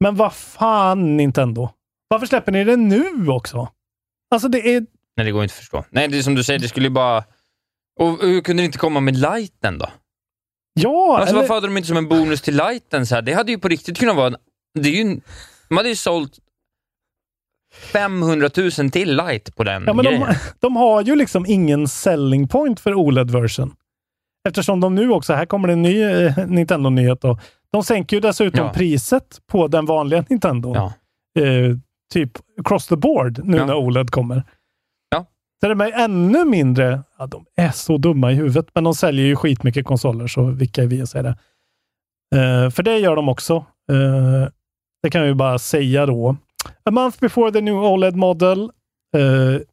Men vad fan, Nintendo? Varför släpper ni det nu också? Alltså det är... Nej, det går inte att förstå. Nej, det är som du säger, det skulle ju bara... Och hur kunde det inte komma med Lighten då? Ja, alltså eller... varför hade de inte som en bonus till Lighten så här? Det hade ju på riktigt kunnat vara... Det är ju... De hade ju sålt femhundratusen till Light på den ja, men grejen. De, de har ju liksom ingen selling point för O L E D-version. Eftersom de nu också, här kommer det en ny eh, Nintendo-nyhet då. De sänker ju dessutom ja. priset på den vanliga Nintendo. Ja. Eh, typ across the board nu ja. när O L E D kommer. Ja. Så det är ännu mindre, ja, de är så dumma i huvudet, men de säljer ju skitmycket konsoler, så vilka är vi att säga det. Eh, för det gör de också. Eh, det kan jag ju bara säga då. A month before the new O L E D model. Eh,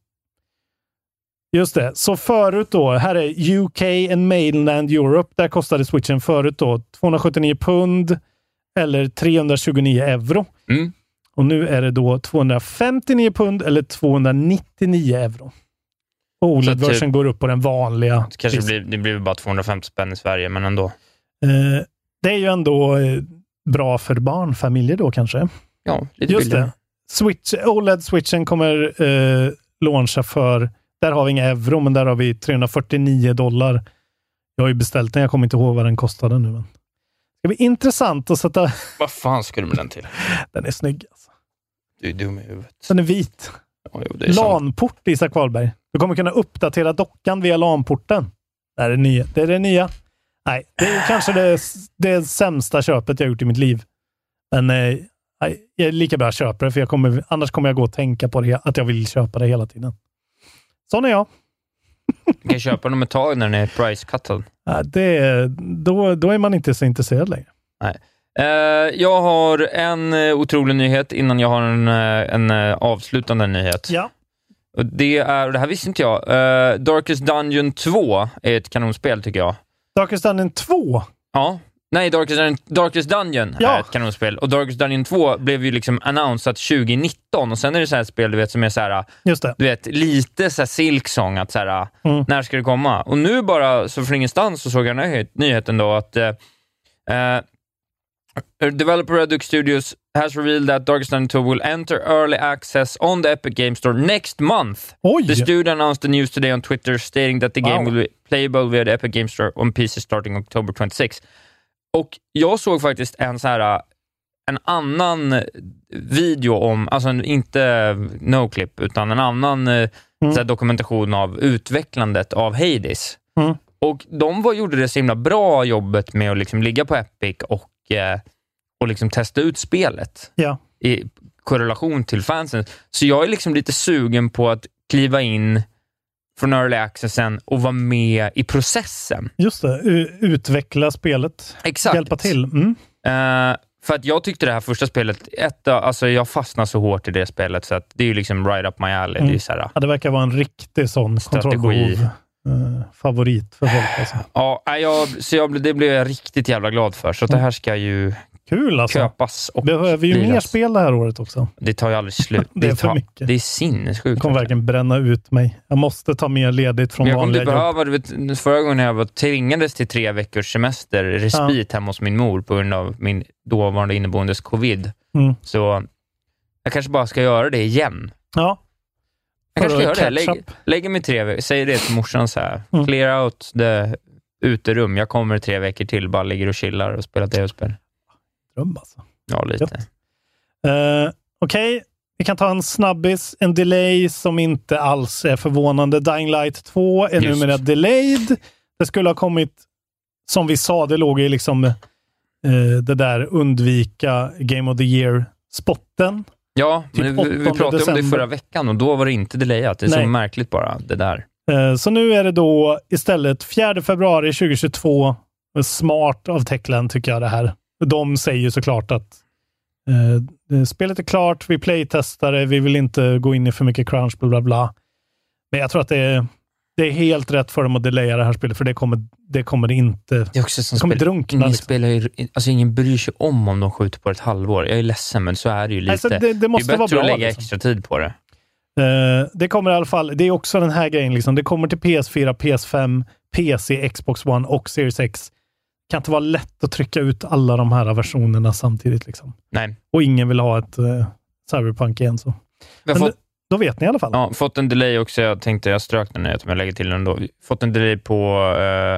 just det. Så förut då, här är U K and mainland Europe. Där kostade Switchen förut då tvåhundrasjuttionio pund eller trehundratjugonio euro. Mm. Och nu är det då tvåhundrafemtionio pund eller tvåhundranittionio euro. Och O L E D-version typ, går upp på den vanliga. Det kanske blir, det blir bara tvåhundrafemtio spänn i Sverige, men ändå. Eh, det är ju ändå eh, bra för barnfamiljer då kanske. Ja, lite just billigare. Det. Switch, O L E D-switchen kommer eh, launcha för, där har vi inga euro, men där har vi trehundrafyrtionio dollar. Jag har ju beställt den, jag kommer inte ihåg vad den kostade nu. Men. Det blir intressant att sätta... Vad fan skulle du med den till? Den är snygg alltså. Du är dum i huvudet. Den är vit. Ja, jo, det är LAN-port, Isak Wahlberg. Du kommer kunna uppdatera dockan via LAN-porten. Det är det nya. Det är det nya. Nej, det är kanske det, det sämsta köpet jag gjort i mitt liv. Men eh, jag är lika bra köpare, för jag kommer, annars kommer jag gå och tänka på det, att jag vill köpa det hela tiden. Sån är jag. Du kan köpa dem ett tag när den är price-cutten. Ja, det, då, då är man inte så intresserad längre. Nej. Uh, jag har en uh, otrolig nyhet innan jag har en, uh, en uh, avslutande nyhet. Ja. Och det är, det här visste inte jag. Uh, Darkest Dungeon två är ett kanonspel tycker jag. Darkest Dungeon två? Ja. Nej, Darkest Dungeon, Darkest Dungeon ja. är ett kanonspel. Och Darkest Dungeon två blev ju liksom annonsat tjugonitton. Och sen är det så här spel, du vet, som är så här, just det. Du vet, lite så här Silksong, att så här, mm. när ska det komma? Och nu bara, så från ingenstans så såg jag nyhet, nyheten då att uh, uh, developer Redux Studios has revealed that Darkest Dungeon two will enter early access on the Epic Games Store next month. Oj. The studio announced the news today on Twitter stating that the wow. game will be playable via the Epic Games Store on P C starting October twenty-sixth. Och jag såg faktiskt en så här en annan video om, alltså inte NoClip, utan en annan mm. så här, dokumentation av utvecklandet av Hades. Mm. Och de var, gjorde det så himla bra jobbet med att liksom ligga på Epic och, eh, och liksom testa ut spelet ja. i korrelation till fansen. Så jag är liksom lite sugen på att kliva in från Early Accessen och vara med i processen. Just det, U- utveckla spelet. Exakt. Hjälpa till. Mm. Uh, för att jag tyckte det här första spelet, ett, alltså jag fastnade så hårt i det spelet så att det är ju liksom right up my alley. Mm. Det, är så här, ja, det verkar vara en riktig sån kontrollbehov uh, favorit för folk. Alltså. Ja, jag, så jag, det blev jag riktigt jävla glad för. Så att det här ska ju kul, alltså. köpas och behöver ju liras. Mer spel det här året också. Det tar ju aldrig slut. Det är det för tar, mycket. Det är sinnessjukt. Jag kommer verkligen bränna ut mig. Jag måste ta mer ledigt från jag vanliga jobb. Behöva, du vet, förra gången jag var tvingades till tre veckors semester respit ja. hemma hos min mor på grund av min dåvarande inneboendes covid. Mm. Så jag kanske bara ska göra det igen. Ja. Jag kanske ska göra det. Lägg, lägger mig tre veckor. Säger det till morsan så här. Mm. Clear out the uterum. Jag kommer tre veckor till. Bara ligger och chillar och spelar tv-spel. Dröm alltså. Ja, lite. Uh, Okej, okay. Vi kan ta en snabbis. En delay som inte alls är förvånande. Dying Light två är Just. numera delayed. Det skulle ha kommit, som vi sa, det låg i liksom uh, det där undvika Game of the Year-spotten. Ja, typ men vi, vi pratade december. om det förra veckan och då var det inte delayat. Det är Nej. så märkligt bara, det där. Uh, så nu är det då istället fjärde februari tjugohundratjugotvå. Smart av Techland tycker jag det här. De säger ju såklart att eh, spelet är klart, vi playtestar det, vi vill inte gå in i för mycket crunch, bla bla bla. Men jag tror att det är, det är helt rätt för dem att delaya det här spelet, för det kommer det kommer inte det är också som det kommer spel, drunkna. Ingen, liksom. spelar ju, alltså ingen bryr sig om om de skjuter på ett halvår. Jag är ledsen, men så är det ju lite. Alltså det, det måste det är bättre vara bra, att lägga liksom. extra tid på det. Uh, det kommer i alla fall, det är också den här grejen liksom. Det kommer till P S fyra, P S fem, P C, Xbox One och Series X kan inte vara lätt att trycka ut alla de här versionerna samtidigt. Liksom. Nej. Och ingen vill ha ett uh, Cyberpunk igen. Så. Men fått, då vet ni i alla fall. Ja, fått en delay också. Jag tänkte jag strök den nyheten, men jag lägger till den då. Fått en delay på uh,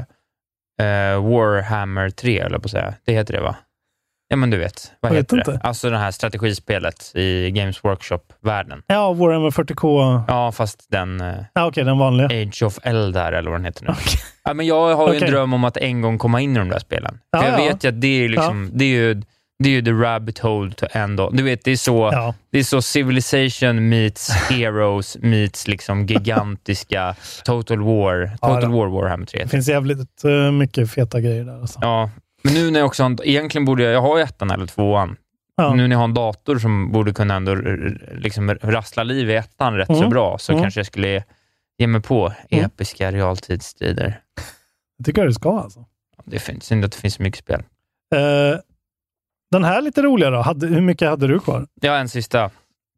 uh, Warhammer tre, eller på att säga. Det heter det, va? Ja, men du vet. Vad jag heter vet det? Inte. Alltså det här strategispelet i Games Workshop-världen. Ja, Warhammer fyrtio K. Ja, fast den... Uh, ja, okej, okay, den vanliga. Age of Eldar, eller vad den heter nu. Okay. Ja, men jag har ju okay. en dröm om att en gång komma in i de där spelen. Ja, För jag ja. vet ju att det är liksom... Ja. Det är ju... Det är ju the rabbit hole to end on. Du vet, det är så, ja. det är så Civilization meets Heroes meets liksom gigantiska Total War. Total ja, War Warhammer tre. Det finns jävligt uh, mycket feta grejer där. Alltså. Ja, men nu när jag också... Egentligen borde jag... Jag har ju ettan eller tvåan. Ja. Nu när jag har en dator som borde kunna ändå liksom rassla liv i ettan rätt mm. så bra, så mm. kanske jag skulle ge mig på mm. episka realtidsstrider. Jag tycker du ska alltså. Det finns synd att det finns så mycket spel. Uh, den här lite roligare då. Hade, hur mycket hade du kvar? Ja, en sista.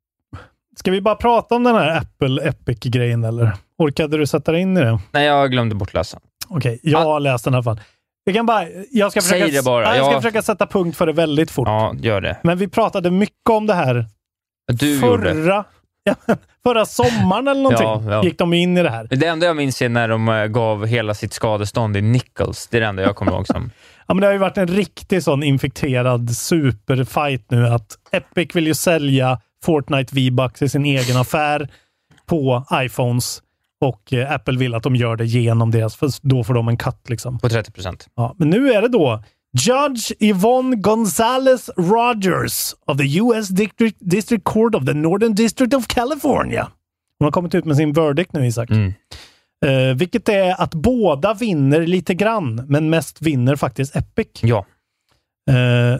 Ska vi bara prata om den här Apple Epic-grejen eller? Orkade du sätta dig in i det? Nej, jag glömde bort läsa. Okej, okay, jag har ah. läst den här fan. Jag kan bara, jag ska försöka, Säg det bara. Nej, jag ska jag... försöka sätta punkt för det väldigt fort. Ja, gör det. Men vi pratade mycket om det här du förra, ja, förra sommaren eller någonting. Ja, ja. Gick de in i det här. Det enda jag minns är när de gav hela sitt skadestånd i nickels. Det är det enda jag kommer ihåg som... Ja, men det har ju varit en riktig sån infekterad superfight nu att Epic vill ju sälja Fortnite V-Bucks i sin egen affär på iPhones. Och eh, Apple vill att de gör det genom deras, för då får de en cut liksom. På trettio procent. Ja, men nu är det då Judge Yvonne Gonzalez Rogers of the U S District, District Court of the Northern District of California. Hon har kommit ut med sin verdict nu, Isak. Mm. Eh, vilket är att båda vinner lite grann, men mest vinner faktiskt Epic. Ja. Eh,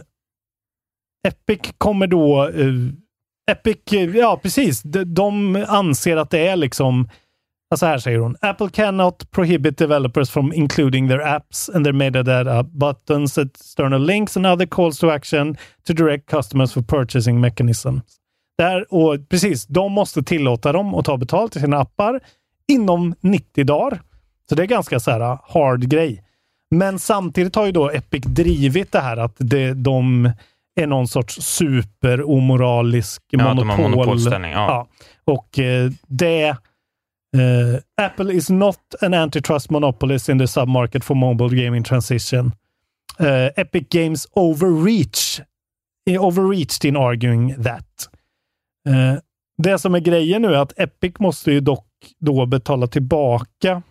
Epic kommer då... Eh, Epic, ja precis. De, de anser att det är liksom... Så här säger hon. Apple cannot prohibit developers from including their apps and their metadata buttons, external links and other calls to action to direct customers for purchasing mechanisms. Där, och precis, de måste tillåta dem att ta betalt i sina appar inom nittio dagar. Så det är ganska så här hard grej. Men samtidigt har ju då Epic drivit det här att det, de är någon sorts super-omoralisk ja, monopol. monopolställning. Ja. Ja. Och eh, det Uh, Apple is not an antitrust monopolist in the submarket for mobile gaming transition. Uh, Epic Games overreach, overreached in arguing that. Uh, det som är grejen nu är att Epic måste ju dock då betala tillbaka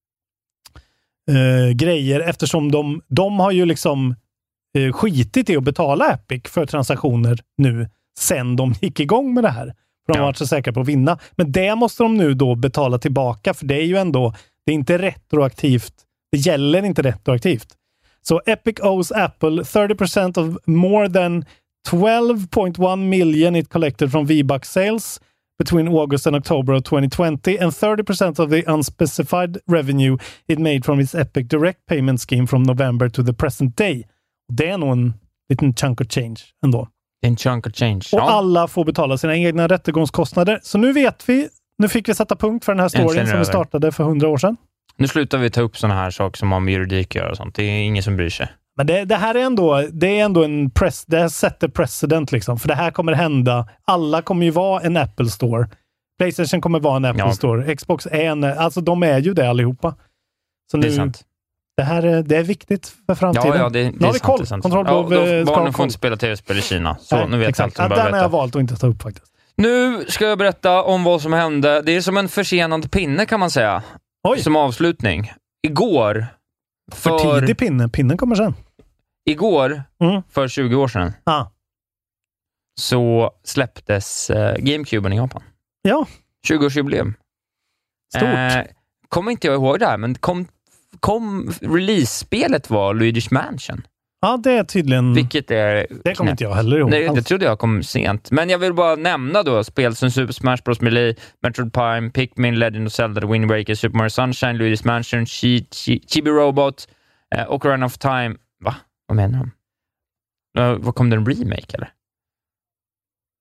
uh, grejer eftersom de, de har ju liksom uh, skitit i att betala Epic för transaktioner nu sen de gick igång med det här. De har varit så säkra på att vinna. Men det måste de nu då betala tillbaka, för det är ju ändå, det är inte retroaktivt. Det gäller inte retroaktivt. Så Epic owes Apple thirty percent of more than twelve point one million it collected from V-Bucks sales between August and October of twenty twenty and thirty percent of the unspecified revenue it made from its Epic Direct Payment Scheme from November to the present day. Det är nog en liten chunk of change ändå. En chunk of change. Och ja. Alla får betala sina egna rättegångskostnader. Så nu vet vi, nu fick vi sätta punkt för den här storyn som vi startade för hundra år sedan. Nu slutar vi ta upp sådana här saker som har med juridik gör och sånt. Det är ingen som bryr sig. Men det, det här är ändå, det är ändå en press, det här sätter precedent liksom. För det här kommer hända. Alla kommer ju vara en Apple Store. PlayStation kommer vara en Apple ja. Store. Xbox är en, alltså de är ju det allihopa. Så nu, det är sant. Det här är, det är viktigt för framtiden. Ja, ja, det, det nu har vi koll. Kontroll på ja, barnen får inte spela tv-spel i Kina. Så nej, nu vet exakt. Allt ja, den har jag valt att inte ta upp faktiskt. Nu ska jag berätta om vad som hände. Det är som en försenad pinne kan man säga. Oj. Som avslutning. Igår. För, för tidig pinne. Pinnen kommer sen. Igår, mm. för tjugo år sedan. Ah. Så släpptes uh, GameCuben i Japan. Ja. tjugo-årsjubileum. Stort. Eh, kommer inte jag ihåg det här, men kom kom release-spelet var Luigi's Mansion. Ja, det är tydligen... Vilket är... Det kommer inte jag heller ihåg. Nej, det trodde jag kom sent. Men jag vill bara nämna då spel som Super Smash Bros. Melee, Metroid Prime, Pikmin, Legend of Zelda, The Wind Waker, Super Mario Sunshine, Luigi's Mansion, Chi, Chi, Chibi Robot, eh, Ocarina of Time. Va? Vad menar de? Uh, vad kom det, en remake eller?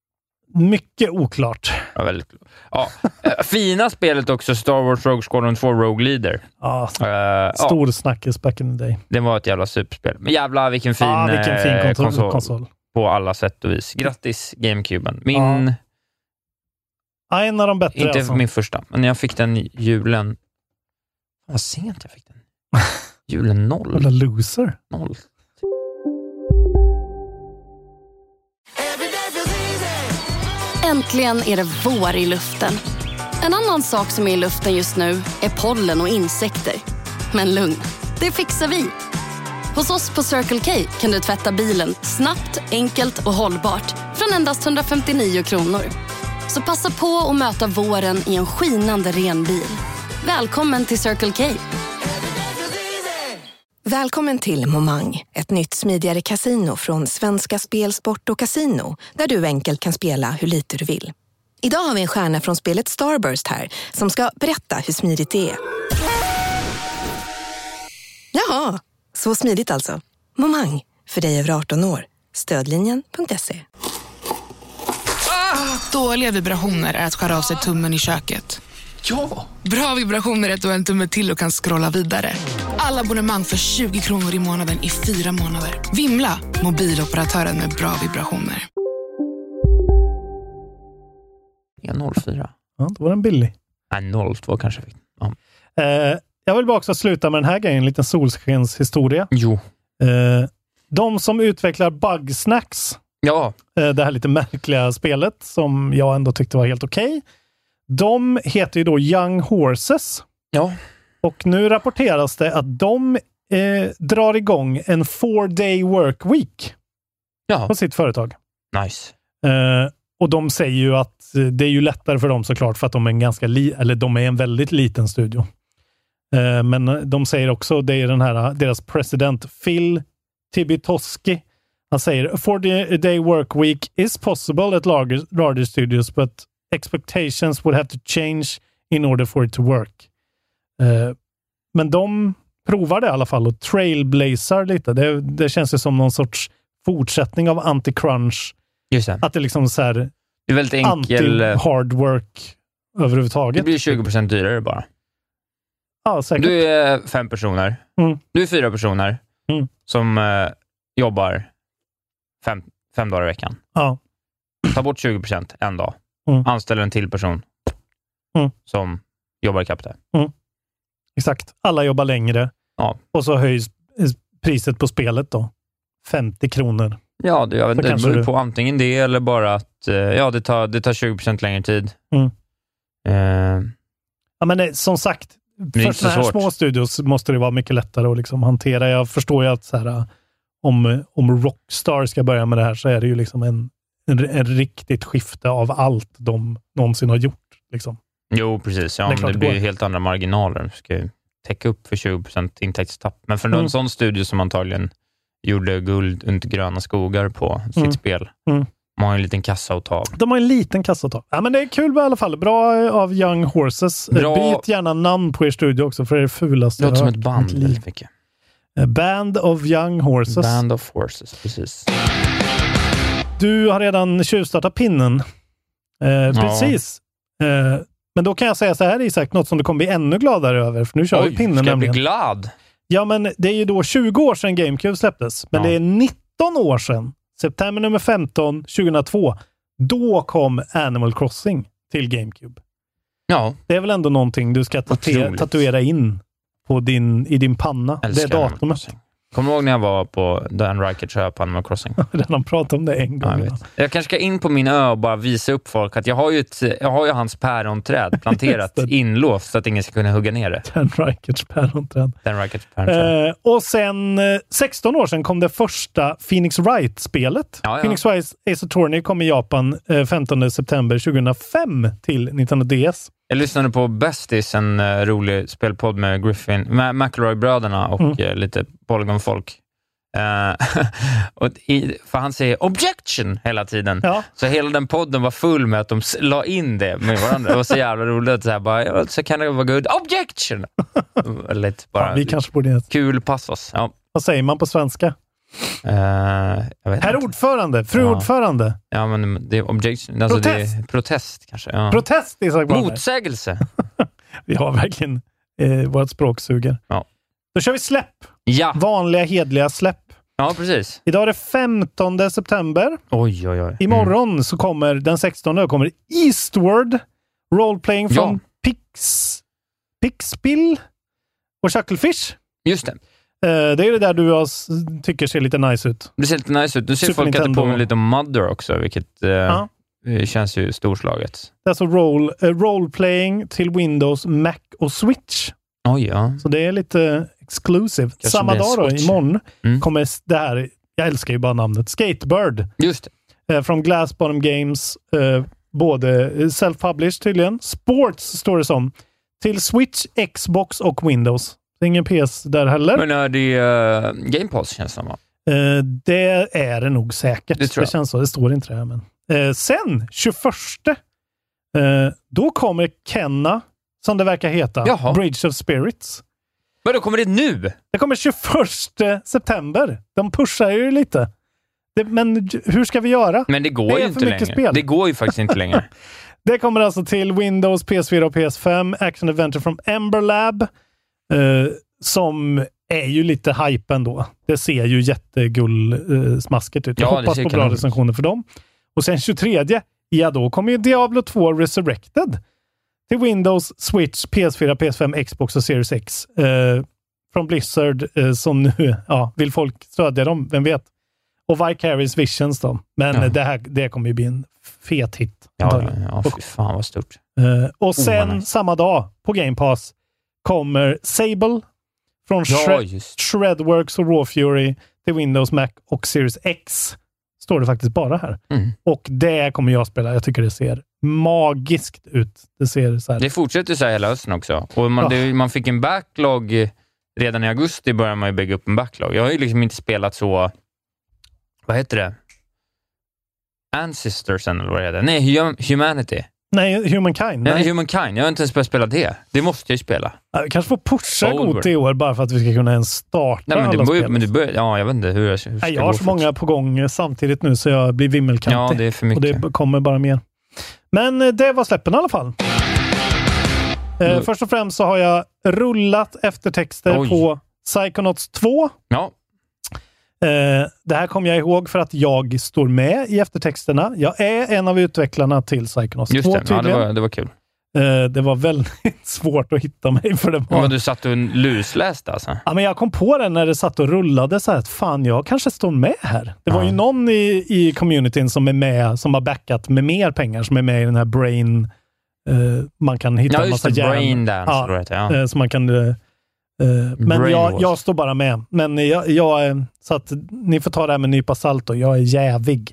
mycket oklart. Ja, väldigt. Ja. Fina spelet också, Star Wars Rogue Squadron två Rogue Leader. Ja, uh, stor ja. snackis back in the day. Det var ett jävla superspel. Men jävla vilken fin, ja, vilken fin konsol, konsol, konsol. På alla sätt och vis. Grattis GameCuben. Min... Ja. Ja, en av de bättre. Inte alltså. min första, men jag fick den julen... Vad sent jag fick den. Julen noll. Eller loser. Noll. Äntligen är det vår i luften. En annan sak som är i luften just nu är pollen och insekter. Men lugn, det fixar vi. Hos oss på Circle K kan du tvätta bilen snabbt, enkelt och hållbart från endast hundrafemtionio kronor. Så passa på att möta våren i en skinande ren bil. Välkommen till Circle K. Välkommen till Momang, ett nytt smidigare kasino från Svenska Spel, Sport och Casino, där du enkelt kan spela hur lite du vill. Idag har vi en stjärna från spelet Starburst här som ska berätta hur smidigt det är. Jaha, så smidigt alltså. Momang, för dig över arton år. Stödlinjen punkt se. Ah, dåliga vibrationer är att skära av sig tummen i köket. Ja! Bra vibrationer är att du har en tumme till och kan scrolla vidare. Alla abonnemang för tjugo kronor i månaden i fyra månader. Vimla, mobiloperatören med bra vibrationer. Ja, noll fyra. Ja, då var den billig. Nej, noll två kanske. Ja. Eh, jag vill bara också sluta med den här grejen, en liten solskenshistoria. Jo. Eh, de som utvecklar Bugsnax, ja. eh, det här lite märkliga spelet som jag ändå tyckte var helt okej. Okay. De heter ju då Young Horses. Ja. Och nu rapporteras det att de eh, drar igång en four-day work week ja. på sitt företag. Nice. Eh, och de säger ju att det är ju lättare för dem såklart för att de är en ganska li- eller de är en väldigt liten studio. Eh, men de säger också, det är den här, deras president Phil Tibitoski. Han säger, a four-day work week is possible at larger, larger studios, but expectations would have to change in order for it to work. Uh, men de provar det i alla fall och trailblazar lite. Det, det känns ju som någon sorts fortsättning av anti-crunch. Just det. Att det liksom så här det är väldigt enkel anti-hard work överhuvudtaget. Det blir tjugo procent dyrare bara. Ja, säkert. Du är fem personer. Mm. Du är fyra personer mm. som uh, jobbar fem, fem dagar i veckan. Ja. Ta bort tjugo procent en dag. Mm. Anställer en till person mm. som jobbar i kapital. Mm. Exakt. Alla jobbar längre. Ja. Och så höjs priset på spelet då. femtio kronor. Ja, det, jag vet, det beror på antingen det eller bara att ja, det, tar, det tar tjugo procent längre tid. Mm. Uh, ja, men det, som sagt, för sådana här små studios måste det vara mycket lättare att liksom hantera. Jag förstår ju att så här, om, om Rockstar ska börja med det här så är det ju liksom en En, en riktigt skifte av allt de någonsin har gjort. Liksom. Jo, precis. Ja, det, men det blir ju helt andra marginaler. Du ska ju täcka upp för tjugo procent intäktstapp. Men för mm. någon sån studio som antagligen gjorde guld under gröna skogar på sitt mm. spel. Mm. De har en liten kassa att ta. De har en liten kassa att ta. Ja, men det är kul i alla fall. Bra av Young Horses. Bra. Byt gärna namn på er studio också, för det är det fulaste. Det låter som ett band väldigt mycket. Band of Young Horses. Band of Horses, precis. Du har redan tjuvstartat pinnen. Eh, ja. Precis. Eh, men då kan jag säga så här, Isak, något som du kommer bli ännu gladare över. För nu kör Oj, vi pinnen ska jag nämligen. bli glad? Ja, men det är ju då tjugo år sedan GameCube släpptes. Men ja. det är nitton år sedan. September nummer femton, tjugohundratvå. Då kom Animal Crossing till GameCube. Ja. Det är väl ändå någonting du ska tatu- tatuera in på din, i din panna. Älskar det är datumet. Kommer du ihåg när jag var på Dan Reicherts ö på Animal Crossing? Han pratade om det en gång. Ja, jag, jag kanske ska in på min ö och bara visa upp folk att jag har ju, ett, jag har ju hans päronträd planterat inlåst så att ingen ska kunna hugga ner det. Dan Reicherts päronträd. Dan Reicherts päronträd. Eh, och sen eh, sexton år sedan kom det första Phoenix Wright-spelet. Ja, ja. Phoenix Wright Ace Attorney kom i Japan eh, femtonde september tjugohundrafem till Nintendo D S. Jag lyssnade på Besties, en uh, rolig spelpodd med Griffin, med McElroy-bröderna och mm. uh, lite Polygon-folk. Uh, och i, för han säger objection hela tiden. Ja. Så hela den podden var full med att de la in det med varandra. Det var så jävla roligt. Så här bara, så kan det vara good. Objection! Lite bara ja, vi kanske borde... Kul passos. Ja. Vad säger man på svenska? Uh, jag vet Herr inte. ordförande, fru ja. ordförande. Ja, men det är objection. Alltså protest. Det är protest kanske. Ja. Protest, Isak Wahlberg. Motsägelse. Vi har verkligen eh, vårt språksuger. Ja. Då kör vi släpp. Ja. Vanliga, hedliga släpp. Ja, precis. Idag är det femtonde september. Oj, oj, oj. Imorgon mm. så kommer den sextonde kommer Eastward. Roleplaying från ja. Pix, Pixpill och Chucklefish. Just det. Uh, det är det där du har, tycker ser lite nice ut. Det ser lite nice ut. Du ser Super folk Nintendo. Att det påminner lite om Mother också, vilket uh, ja. känns ju storslaget. Det är alltså role, uh, roleplaying till Windows, Mac och Switch. Oj, ja. Så det är lite exclusive. Kanske samma dag då, imorgon, mm. kommer det här, jag älskar ju bara namnet, Skatebird. Just det. Uh, från Glass Bottom Games, uh, både self-published tydligen. Sports står det som. Till Switch, Xbox och Windows. Det är ingen P S där heller. Men är det uh, Game Pass känns det som? Uh, det är det nog säkert. Det, tror jag. Det känns så. Det står inte det. Men. Uh, sen, tjugoförsta Uh, då kommer Kenna, som det verkar heta. Jaha. Bridge of Spirits. Men då kommer det nu? Det kommer tjugoförsta september. De pushar ju lite. Det, men hur ska vi göra? Men det går det ju inte längre. Spel. Det går ju faktiskt inte längre. Det kommer alltså till Windows, P S fyra och P S fem. Action Adventure från Ember Lab. Uh, som är ju lite hype ändå. Det ser ju jättegull-smasket uh, ut. Jag ja, hoppas på bra recensioner för dem. Och sen tjugotredje, ja då kommer ju Diablo två Resurrected till Windows, Switch, P S fyra, P S fem, Xbox och Series X. Uh, från Blizzard uh, som nu, ja, vill folk stödja dem? Vem vet? Och Vicarious Visions då. Men ja. det här det kommer ju bli en fet hit. Ja, ja, fy fan vad stort. Uh, och sen oh, nice. samma dag på Game Pass kommer Sable från ja, Shred- Shredworks och Raw Fury till Windows, Mac och Series X. Står det faktiskt bara här. Mm. Och det kommer jag spela. Jag tycker det ser magiskt ut. Det ser så här. Det fortsätter så här hela hösten också. Och man, oh. det, man fick en backlog redan i augusti började man ju bygga upp en backlog. Jag har ju liksom inte spelat så vad heter det? Ancestors eller vad heter det? Nej, hum- Humanity. Nej, Humankind. Nej, nej Humankind. Jag har inte ens börjat spela det. Det måste jag ju spela. Ja, vi kanske får pusha Gott i år bara för att vi ska kunna ens starta nej, men alla det bör, spel. Men det bör, ja, jag vet inte hur jag, hur ska nej, jag har så många på gång samtidigt nu så jag blir vimmelkantig. Ja, det är för mycket. Och det kommer bara mer. Men det var släppen i alla fall. Mm. Eh, först och främst så har jag rullat eftertexter Oj. på Psychonauts två. Ja. Uh, det här kommer jag ihåg för att jag står med i eftertexterna. Jag är en av utvecklarna till Psychonauts Just två det, ja, det, var, det var kul. Uh, det var väldigt svårt att hitta mig för det var... Ja, men du satt och lusläste alltså? Ja, men jag kom på det när det satt och rullade så här att fan, jag kanske står med här. Det ja. var ju någon i, i communityn som är med, som har backat med mer pengar, som är med i den här Brain... Uh, man kan hitta ja, en massa det, järn. Brain Dance, ja, det, ja. uh, så man kan... Uh, Uh, men jag, jag står bara med. Men jag, jag, så att ni får ta det här med en nypa salt och jag är jävig.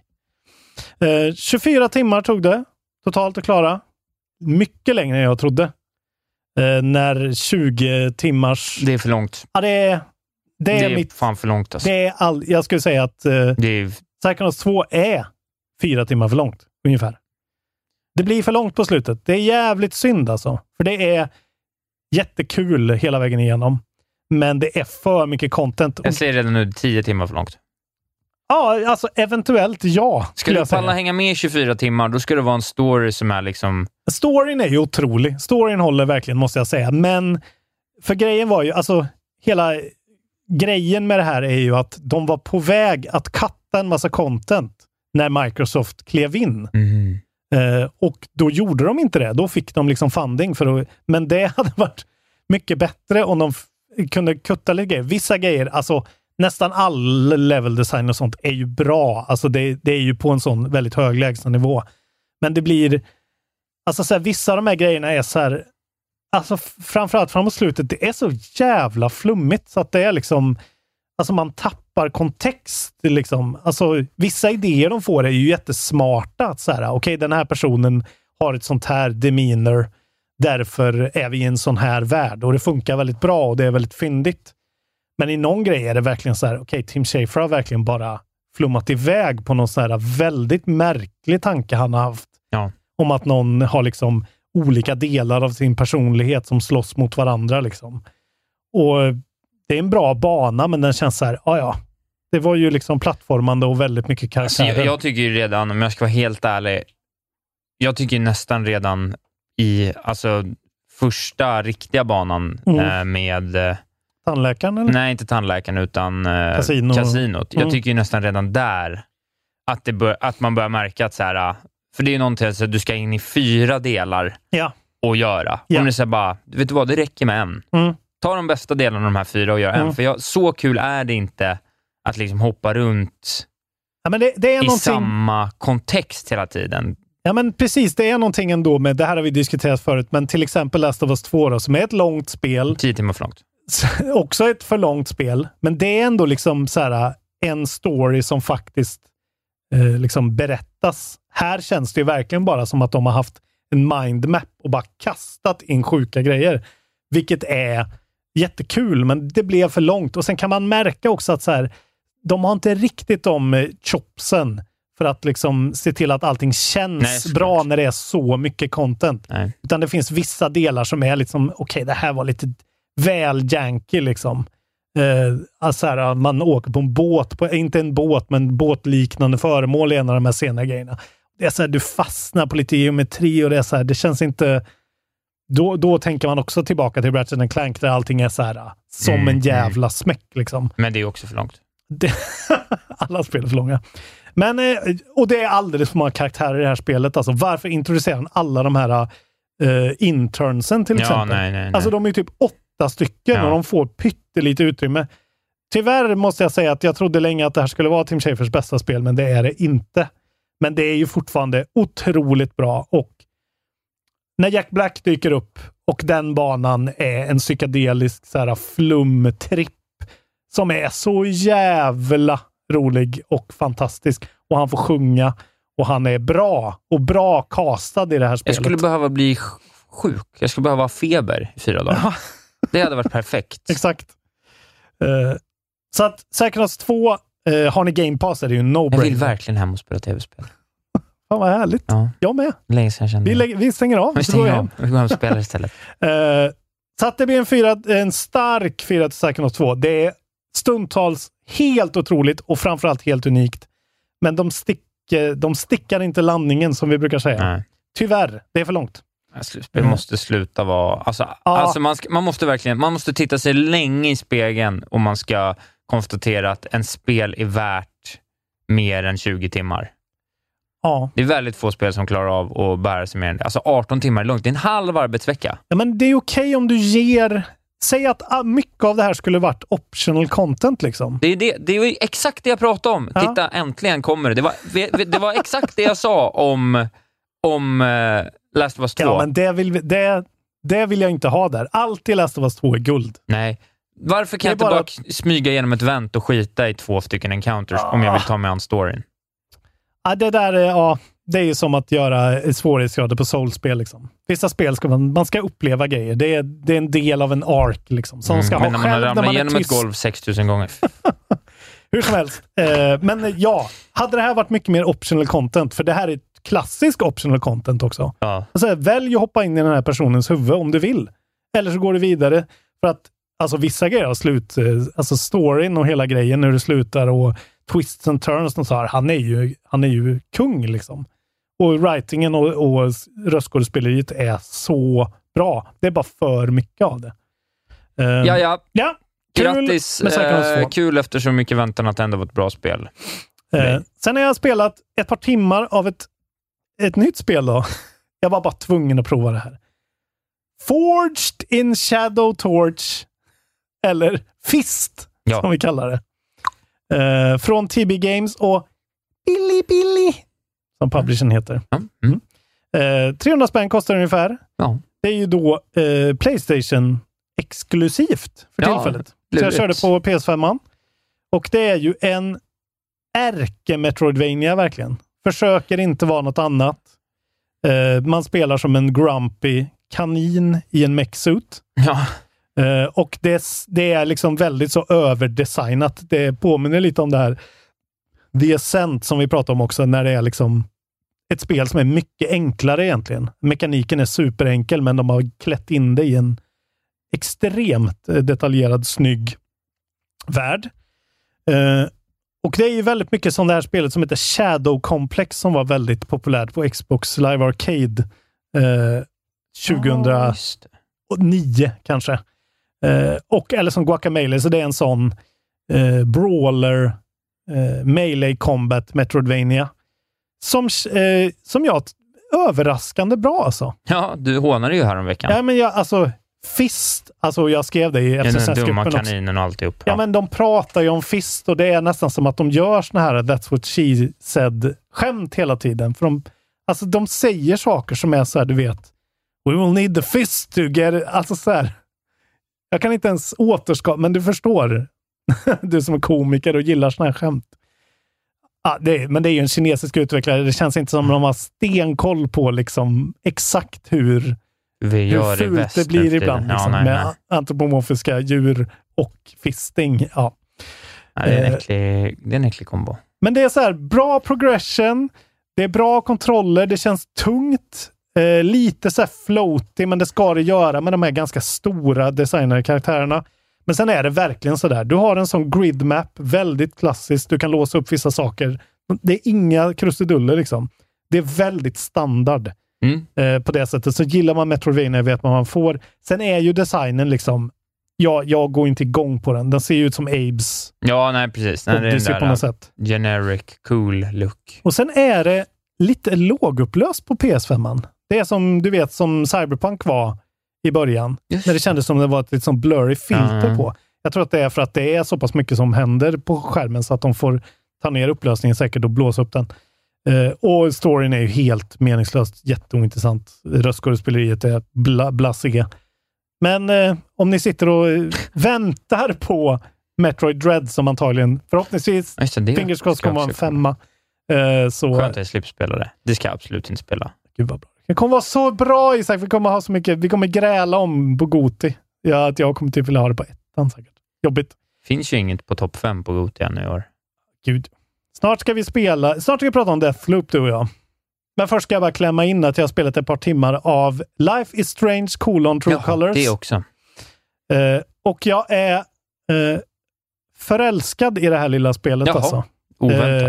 Uh, tjugofyra timmar tog det totalt att klara. Mycket längre än jag trodde. Uh, när tjugo timmars... Det är för långt. Ja, det är... Det är, det är mitt, fan för långt alltså. Det är all, jag skulle säga att uh, det är... Psychonauts två är fyra timmar för långt. Ungefär. Det blir för långt på slutet. Det är jävligt synd alltså. För det är jättekul hela vägen igenom. Men det är för mycket content. Jag ser redan nu tio timmar för långt. Ja, alltså eventuellt ja. Ska du palla hänga med i tjugofyra timmar, då ska det vara en story som är liksom... Storyn är ju otrolig. Storyn håller verkligen, måste jag säga. Men för grejen var ju, alltså hela grejen med det här är ju att de var på väg att katta en massa content när Microsoft klev in. Mm. Uh, och då gjorde de inte det. Då fick de liksom funding för att... Men det hade varit mycket bättre om de f- kunde kutta lite grejer. Vissa grejer, alltså nästan all level design och sånt är ju bra. Alltså det, det är ju på en sån väldigt hög lägstanivå. Men det blir... Alltså så här, vissa av de här grejerna är så här... Alltså framförallt framåt slutet, det är så jävla flummigt så att det är liksom... Alltså man tappar kontext liksom. Alltså vissa idéer de får är ju jättesmarta. Att så här, okej, okay, den här personen har ett sånt här demeanor. Därför är vi i en sån här värld. Och det funkar väldigt bra och det är väldigt fyndigt. Men i någon grej är det verkligen så här, okej, okay, Tim Schafer har verkligen bara flummat iväg på någon sån här väldigt märklig tanke han har haft. Ja. Om att någon har liksom olika delar av sin personlighet som slåss mot varandra liksom. Och det är en bra bana, men den känns så här, ja ja, Det var ju liksom plattformande och väldigt mycket karaktärer. Alltså, jag, jag tycker ju redan, om jag ska vara helt ärlig, jag tycker nästan redan i alltså första riktiga banan mm. eh, med... Eh, tandläkaren eller? Nej, inte tandläkaren utan eh, Casino. kasinot. Mm. Jag tycker ju nästan redan där att, det bör, att man börjar märka att så här, för det är ju någonting att du ska in i fyra delar ja. och göra. Ja. Om det säger bara, vet du vad, det räcker med en. Mm. Ta de bästa delarna av de här fyra och gör mm. en. För jag, så kul är det inte att liksom hoppa runt ja, men det, det är i någonting... samma kontext hela tiden. Ja, men precis. Det är någonting ändå med, det här har vi diskuterat förut, men till exempel Last of Us två då, som är ett långt spel. Tio timmar för långt. Också ett för långt spel, men det är ändå liksom så här, en story som faktiskt eh, liksom berättas. Här känns det ju verkligen bara som att de har haft en mindmap och bara kastat in sjuka grejer. Vilket är jättekul, men det blev för långt. Och sen kan man märka också att så här, de har inte riktigt de chopsen för att liksom se till att allting känns Nej, bra när det är så mycket content. Nej. Utan det finns vissa delar som är liksom, okej, okay, det här var lite väl janky liksom. Eh, alltså här, man åker på en båt, på, inte en båt, men båtliknande föremål i en av de här sena grejerna. Det är så här, du fastnar på lite geometri och det är så här, det känns inte... Då, då tänker man också tillbaka till Ratchet and Clank där allting är så här, som mm, en jävla mm. smäck liksom. Men det är också för långt. Det, alla spel är för långa. Men, och det är alldeles för många karaktärer i det här spelet. Alltså, varför introducerar han alla de här uh, internsen till ja, exempel? Nej, nej, nej. Alltså de är ju typ åtta stycken ja. och de får pyttelite utrymme. Tyvärr måste jag säga att jag trodde länge att det här skulle vara Tim Schafers bästa spel, men det är det inte. Men det är ju fortfarande otroligt bra. Och när Jack Black dyker upp och den banan är en psykedelisk så här flumtripp som är så jävla rolig och fantastisk. Och han får sjunga och han är bra och bra castad i det här spelet. Jag skulle behöva bli sjuk. Jag skulle behöva ha feber i fyra dagar. Det hade varit perfekt. Exakt. Uh, så att Psychonauts två, uh, har ni Game Pass är det ju en no-brainer. Jag vill verkligen hem och spela tv-spel. Fan vad härligt. Ja. Jag med. Länge sedan jag kände. Vi, lägger, vi stänger av. Vi stänger av. Vi går hem och spelar istället. uh, så att det blir en, fyra, en stark fyra till Psychonauts två. Det är stundtals helt otroligt och framförallt helt unikt. Men de, stick, de stickar inte landningen som vi brukar säga. Nej. Tyvärr, det är för långt. Det måste sluta vara... Alltså, ja. alltså man, ska, man måste verkligen man måste titta sig länge i spegeln om man ska konstatera att en spel är värt mer än tjugo timmar. Ja. Det är väldigt få spel som klarar av att bära sig mer än det. Alltså arton timmar är långt. Det är en halv arbetsvecka. Ja, men det är okej om du ger... Säg att mycket av det här skulle varit optional content liksom. Det är, det, det är exakt det jag pratade om. Ja. Titta, äntligen kommer det. Det var, det var exakt det jag sa om, om uh, Last of Us två. Ja, men det vill, det, det vill jag inte ha där. Allt i Last of Us två är guld. Nej. Varför kan jag inte bara... bara smyga genom ett vänt och skita i två stycken encounters ja. om jag vill ta mig an storyn? Ja, det där är... Ja. Det är ju som att göra svårighetsgrader på Soulspel liksom. Vissa spel ska man, man ska uppleva grejer. Det är, det är en del av en arc liksom. Som ska mm, ha men själv när man ramlar igenom ett golv sex tusen gånger. Hur som helst. Eh, men ja, hade det här varit mycket mer optional content, för det här är ett klassisk optional content också. Ja. Alltså, välj att hoppa in i den här personens huvud om du vill. Eller så går du vidare. För att alltså, vissa grejer har slut. Alltså storyn och hela grejen när du slutar och twists and turns och så här. Han är ju, han är ju kung liksom. Och writingen och, och röstskådespeleriet är så bra. Det är bara för mycket av det. Uh, ja, ja. ja. Grattis. Eh, kul efter så mycket väntan att det ändå var ett bra spel. Uh, sen har jag spelat ett par timmar av ett, ett nytt spel då. Jag var bara tvungen att prova det här. Forged in Shadow Torch. Eller Fist, ja. som vi kallar det. Uh, från T B Games och Billy Billy. Som publishern heter. Mm. Mm. Eh, trehundra spänn kostar det ungefär. Ja. Det är ju då eh, PlayStation exklusivt för ja, tillfället. Så jag körde på P S fem. Och det är ju en ärke-Metroidvania verkligen. Försöker inte vara något annat. Eh, man spelar som en grumpy kanin i en mech-suit. Ja. Eh, och det, det är liksom väldigt så överdesignat. Det påminner lite om det här The Ascent som vi pratade om också, när det är liksom ett spel som är mycket enklare egentligen. Mekaniken är superenkel, men de har klätt in det i en extremt detaljerad, snygg värld. Eh, Och det är ju väldigt mycket som det här spelet som heter Shadow Complex som var väldigt populärt på Xbox Live Arcade eh, tjugohundranio oh, kanske. Eh, och, eller som Guacamelee, så det är en sån eh, brawler eh, melee combat Metroidvania som, eh, som jag överraskande bra alltså. Ja, du hånade ju här om veckan. Ja, men jag, alltså Fist, alltså jag skrev det i F C S-gruppen. Den dumma kaninen och alltihop. Ja. ja, men de pratar ju om Fist och det är nästan som att de gör såna här That's what she said skämt hela tiden. För de, alltså de säger saker som är så här, du vet, we will need the fist to get it. Alltså så här, jag kan inte ens återskapa, men du förstår. Du som är komiker och gillar såna här skämt. Ja, det är, men det är ju en kinesisk utvecklare. Det känns inte som att de har stenkoll på liksom exakt hur Vi gör hur fult det blir ibland liksom, ja, nej, med nej. antropomorfiska djur och fisting. Ja. Ja, det, är en äcklig, det är en äcklig kombo. Men det är så här, bra progression, det är bra kontroller, det känns tungt, eh, lite så här floaty, men det ska det göra med de här ganska stora designade karaktärerna. Men sen är det verkligen så där. Du har en sån grid map, väldigt klassiskt, du kan låsa upp vissa saker. Det är inga krusiduller liksom. Det är väldigt standard. Mm. Eh, på det sättet. Så gillar man Metroidvania vet man vad man får. Sen är ju designen liksom, ja, jag går inte igång på den. Den ser ju ut som Abes. Ja, nej precis. Nej, det är den på något sätt. Generic, cool look. Och sen är det lite lågupplöst på P S fem. Det är som, du vet, som Cyberpunk var i början. Just. När det kändes som det var ett lite som blurry filter mm. på. Jag tror att det är för att det är så pass mycket som händer på skärmen så att de får ta ner upplösningen säkert och blåsa upp den. Uh, och storyn är ju helt meningslöst, jätteointressant. Röstskådespeleriet är bla, blasé. Men uh, om ni sitter och uh, väntar på Metroid Dread som antagligen förhoppningsvis fingers crossed kommer vara en femma. Uh, så, Skönt att jag slipper spela det. Det ska jag absolut inte spela. Gud vad bra. Det kommer vara så bra, Isak. Vi kommer ha så mycket. Vi kommer gräla om på Goti. Ja, att jag kommer typ vilja ha det på ettan säkert. Jobbigt. Finns ju inget på topp fem på Goti ännu i år. Gud. Snart ska vi spela, snart ska vi prata om Deathloop, du och jag. Men först ska jag bara klämma in att jag har spelat ett par timmar av Life is Strange colon True Jaha, Colors. Det också. Uh, och jag är uh, förälskad i det här lilla spelet. Jaha, alltså. oväntat. Uh,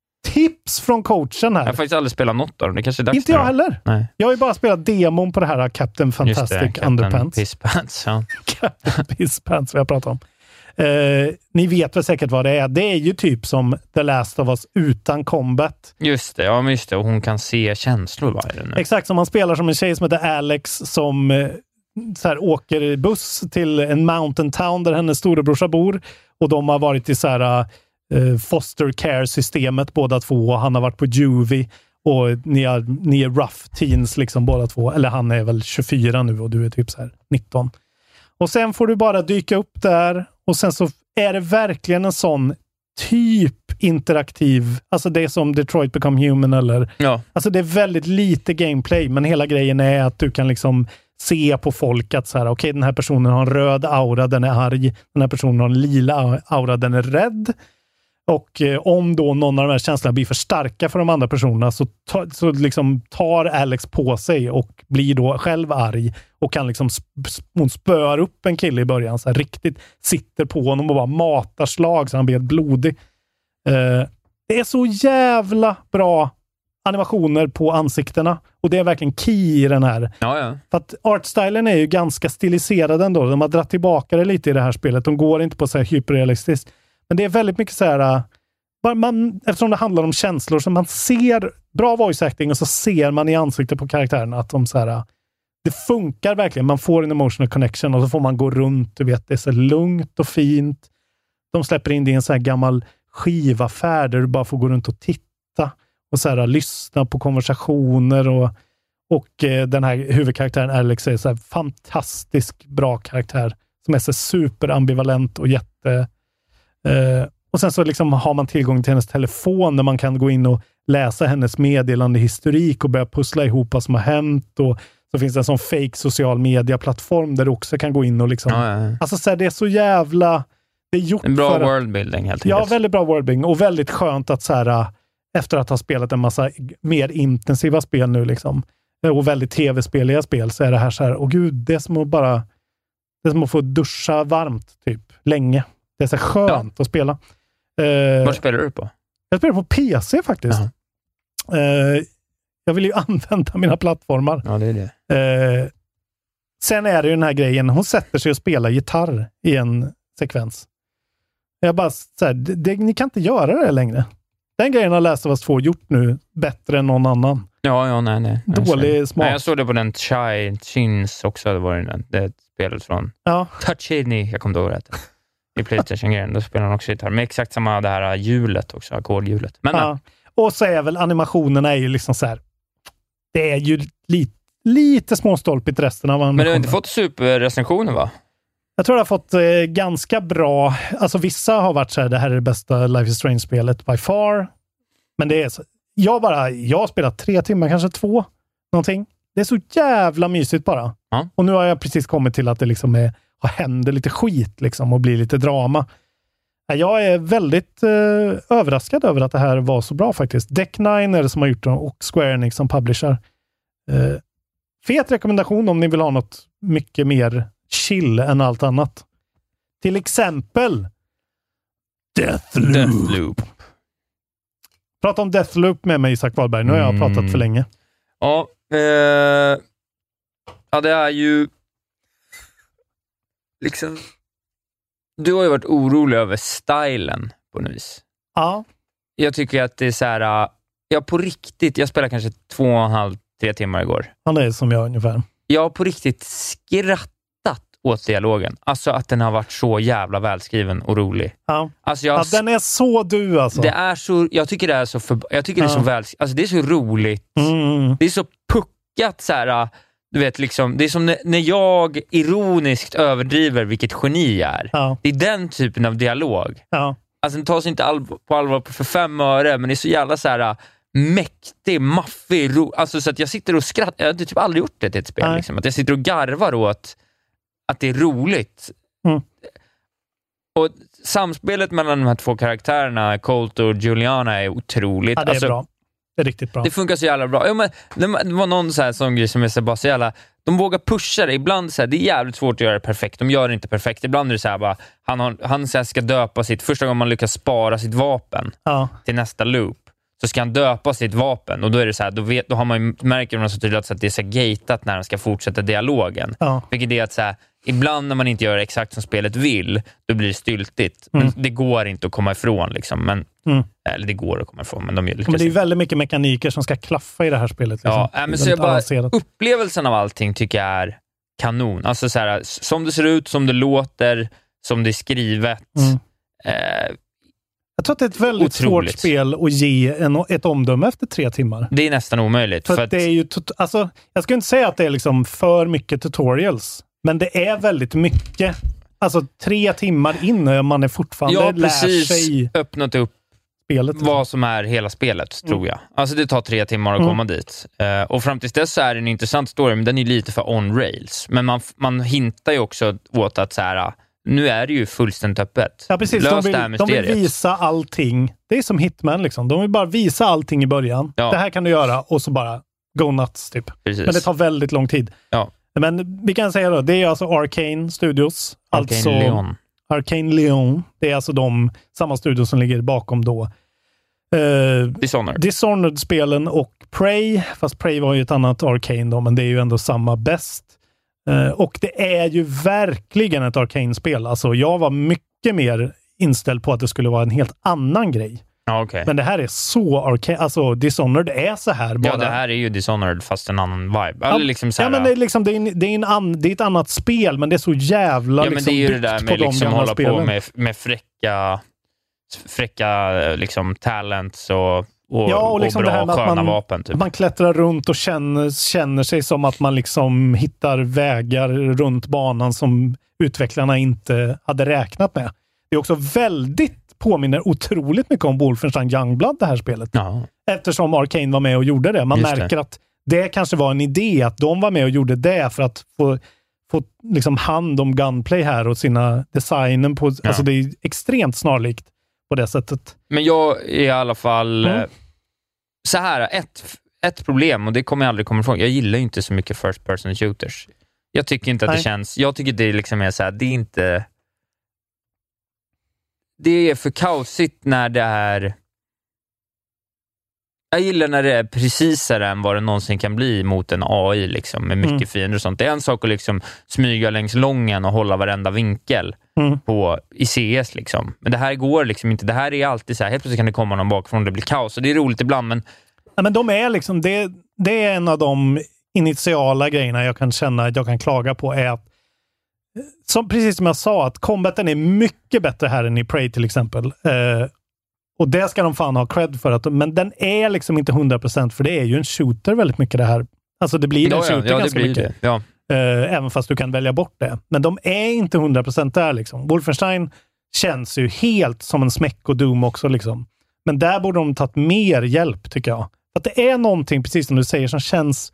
tips från coachen här. Jag har faktiskt aldrig spelat något av dem. Det kanske är dags. Inte jag heller. Nej. Jag har ju bara spelat demon på det här Captain Fantastic det, Captain Underpants. Pisspants, ja. Captain Pisspants, vad jag pratar om. Uh, ni vet väl säkert vad det är. Det är ju typ som The Last of Us utan combat. Just det, ja men just det. Och hon kan se känslor varje nu. Exakt, som man spelar som en tjej som heter Alex som uh, så här, åker buss till en mountain town där hennes storebrorsa bor. Och de har varit i så här uh, foster care-systemet båda två. Han har varit på juvie och ni är, ni är rough teens liksom båda två. Eller han är väl tjugofyra nu och du är typ så här nitton. Och sen får du bara dyka upp där. Och sen så är det verkligen en sån typ interaktiv, alltså det är som Detroit Become Human eller, ja. Alltså det är väldigt lite gameplay, men hela grejen är att du kan liksom se på folk att så här, okej, okay, den här personen har en röd aura, den är arg, den här personen har en lila aura, den är rädd. Och eh, om då någon av de här känslorna blir för starka för de andra personerna så, ta, så liksom tar Alex på sig och blir då själv arg och kan liksom sp- hon spör upp en kille i början så här, riktigt sitter på honom och bara matar slag så han blir helt blodig. Eh, det är så jävla bra animationer på ansiktena och det är verkligen key i den här. Ja, ja. För att artstylen är ju ganska stiliserad ändå. De har dragit tillbaka det lite i det här spelet. De går inte på så här hyperrealistiskt. Men det är väldigt mycket så här, man, eftersom det handlar om känslor så man ser bra voice acting och så ser man i ansiktet på karaktärerna att de så här, det funkar verkligen. Man får en emotional connection och så får man gå runt, du vet, det är så lugnt och fint. De släpper in det i en så här gammal skivaffär där du bara får gå runt och titta och så här, lyssna på konversationer och, och eh, den här huvudkaraktären Alex är så här fantastisk bra karaktär som är så superambivalent och jätte Uh, och sen så liksom har man tillgång till hennes telefon där man kan gå in och läsa hennes meddelandehistorik och börja pussla ihop vad som har hänt och så finns det en sån fake social media-plattform där du också kan gå in och liksom, ja, ja. Alltså så här, det är så jävla det är gjort en bra för worldbuilding helt enkelt. Ja, väldigt bra worldbuilding och väldigt skönt att så här, efter att ha spelat en massa mer intensiva spel nu liksom och väldigt tv-speliga spel så är det här så här, åh gud, det är som att bara det är som att få duscha varmt typ, länge. Det är så skönt ja. att spela. Uh, Vad spelar du på? Jag spelar på P C faktiskt. Uh, jag vill ju använda mina plattformar. Ja, det är det. Uh, sen är det ju den här grejen. Hon sätter sig och spelar gitarr i en sekvens. Jag bara så här, det, det, ni kan inte göra det längre. Den grejen har Last of Us två gjort nu bättre än någon annan. Ja, ja, nej, nej. Dålig smak. Nej, jag såg det på den Chai Chins också. Det var den, det spelet från ja. Touchini. Jag kommer inte ihåg det. I PlayStation-grejen. Då spelar han också gitarr. Med exakt samma det här hjulet också. Ackordhjulet. Men ja. Och så är väl animationerna är ju liksom så här. Det är ju li, lite småstolpigt resten av animationen. Men du har inte fått superrecensioner, va? Jag tror jag har fått eh, ganska bra... Alltså vissa har varit så här, det här är det bästa Life is Strange-spelet by far. Men det är så... Jag bara... Jag har spelat tre timmar, kanske två. Någonting. Det är så jävla mysigt bara. Ja. Och nu har jag precis kommit till att det liksom är... Har händer lite skit liksom och blir lite drama. Jag är väldigt eh, överraskad över att det här var så bra faktiskt. Deck nine är det som har gjort det och Square Enix som publisher. Eh, fet rekommendation om ni vill ha något mycket mer chill än allt annat. Till exempel Deathloop. Deathloop. Prata om Deathloop med mig, Isak Wahlberg. Nu har jag pratat mm. för länge. Ja, eh, ja, det är ju liksom... Du har ju varit orolig över stylen på något vis. Ja. Jag tycker att det är så här... Jag på riktigt... Jag spelade kanske två och en halv, tre timmar igår. Ja, det är som jag ungefär. Jag har på riktigt skrattat åt dialogen. Alltså att den har varit så jävla välskriven och rolig. Ja, alltså jag, ja den är så du alltså. Det är så... Jag tycker det är så... För, jag tycker ja. det är så väl... Alltså det är så roligt. Mm. Det är så puckat så här... Du vet, liksom, det är som när jag ironiskt överdriver vilket geni är. Ja. Det är den typen av dialog. Ja. Alltså den tas inte all, på allvar för fem öre, men det är så jävla så här mäktig, maffig, ro, alltså så att jag sitter och skrattar. Jag har typ aldrig gjort det till ett spel. Liksom. Att jag sitter och garvar åt att det är roligt. Mm. Och samspelet mellan de här två karaktärerna, Colt och Juliana, är otroligt. Ja, det är alltså, bra. Det är riktigt bra. Det funkar så jävla bra. Ja, men, det var någon så här sån grej som är så bara så jävla... De vågar pusha det. Ibland så här, det är jävligt svårt att göra det perfekt. De gör det inte perfekt. Ibland är det så här bara... Han, har, han så här ska döpa sitt... Första gången man lyckas spara sitt vapen ja. till nästa loop, så ska han döpa sitt vapen. Och då är det så här... Då, vet, då har man ju, märker man så tydligt att det är så gatat när han ska fortsätta dialogen. Ja. Vilket är att så här... Ibland när man inte gör exakt som spelet vill, då blir det styltigt. Men mm. det går inte att komma ifrån liksom. Men, mm. Eller det går att komma ifrån, men de lyckas. Men det är väldigt mycket mekaniker som ska klaffa i det här spelet. Liksom. Ja, men så jag bara, upplevelsen av allting tycker jag är kanon. Alltså så här, som det ser ut, som det låter, som det är skrivet. Mm. Eh, jag tror att det är ett väldigt otroligt svårt spel att ge en, ett omdöme efter tre timmar. Det är nästan omöjligt. För, för att att det är ju tot- alltså, jag skulle inte säga att det är liksom för mycket tutorials. Men det är väldigt mycket. Alltså tre timmar in man är fortfarande ja, lär sig öppnat upp spelet. Vad som är hela spelet, tror jag. Alltså det tar tre timmar att mm. komma dit. Uh, och fram tills dess så är det en intressant story, men den är lite för on-rails. Men man, man hintar ju också åt att så här, nu är det ju fullständigt öppet. Ja, precis. Lös de, vill, det här de vill visa allting. Det är som Hitman liksom. De vill bara visa allting i början. Ja. Det här kan du göra och så bara go nuts typ. Precis. Men det tar väldigt lång tid. Ja. Men vi kan säga då, det är alltså Arcane Studios. Arcane alltså Leon. Arcane Leon. Det är alltså de, samma studio som ligger bakom då eh, Dishonored. Dishonored-spelen och Prey. Fast Prey var ju ett annat Arcane då, men det är ju ändå samma bäst. Eh, och det är ju verkligen ett Arcane-spel. Alltså jag var mycket mer inställd på att det skulle vara en helt annan grej. Ja, okay. Men det här är så Arcane, alltså Dishonored är så här bara. Ja, det här är ju Dishonored fast en annan vibe. Ja, Eller liksom så här, ja men det är liksom det är, en, det, är en an, det är ett annat spel, men det är så jävla ja, men liksom det är ju det där med på liksom de hålla spelen. på med, med fräcka fräcka liksom talents och, och, ja, och, liksom och bra det här sköna man, vapen typ. Man klättrar runt och känner, känner sig som att man liksom hittar vägar runt banan som utvecklarna inte hade räknat med. Det är också väldigt påminner otroligt mycket om Wolfenstein Youngblood, det här spelet. Ja. Eftersom Arcane var med och gjorde det. Man Just märker det. att det kanske var en idé att de var med och gjorde det för att få, få liksom hand om gunplay här och sina designen på. Ja. Alltså det är extremt snarlikt på det sättet. Men jag är i alla fall mm. så här, ett, ett problem, och det kommer jag aldrig komma ifrån. Jag gillar ju inte så mycket first person shooters. Jag tycker inte att Nej. det känns, jag tycker det liksom är så här, det är inte det är för kaosigt när det är... Jag gillar när det är precisare än vad det någonsin kan bli mot en A I liksom, med mycket mm. fiender och sånt. Det är en sak att liksom smyga längs lången och hålla varenda vinkel mm. på, i C S liksom. Men det här går liksom inte. Det här är alltid så här, helt plötsligt kan det komma någon bakifrån och det blir kaos. Och det är roligt ibland, men... Ja, men de är liksom, det, det är en av de initiala grejerna jag kan känna att jag kan klaga på är att, som, precis som jag sa, att combaten är mycket bättre här än i Prey till exempel. Eh, Och det ska de fan ha cred för. Att, men den är liksom inte hundra procent, för det är ju en shooter väldigt mycket det här. Alltså det blir ja, en shooter ja, ganska mycket. Ja. Uh, även fast du kan välja bort det. Men de är inte hundra procent där liksom. Wolfenstein känns ju helt som en smäck och Doom också liksom. Men där borde de tagit mer hjälp tycker jag. För att det är någonting, precis som du säger, som känns...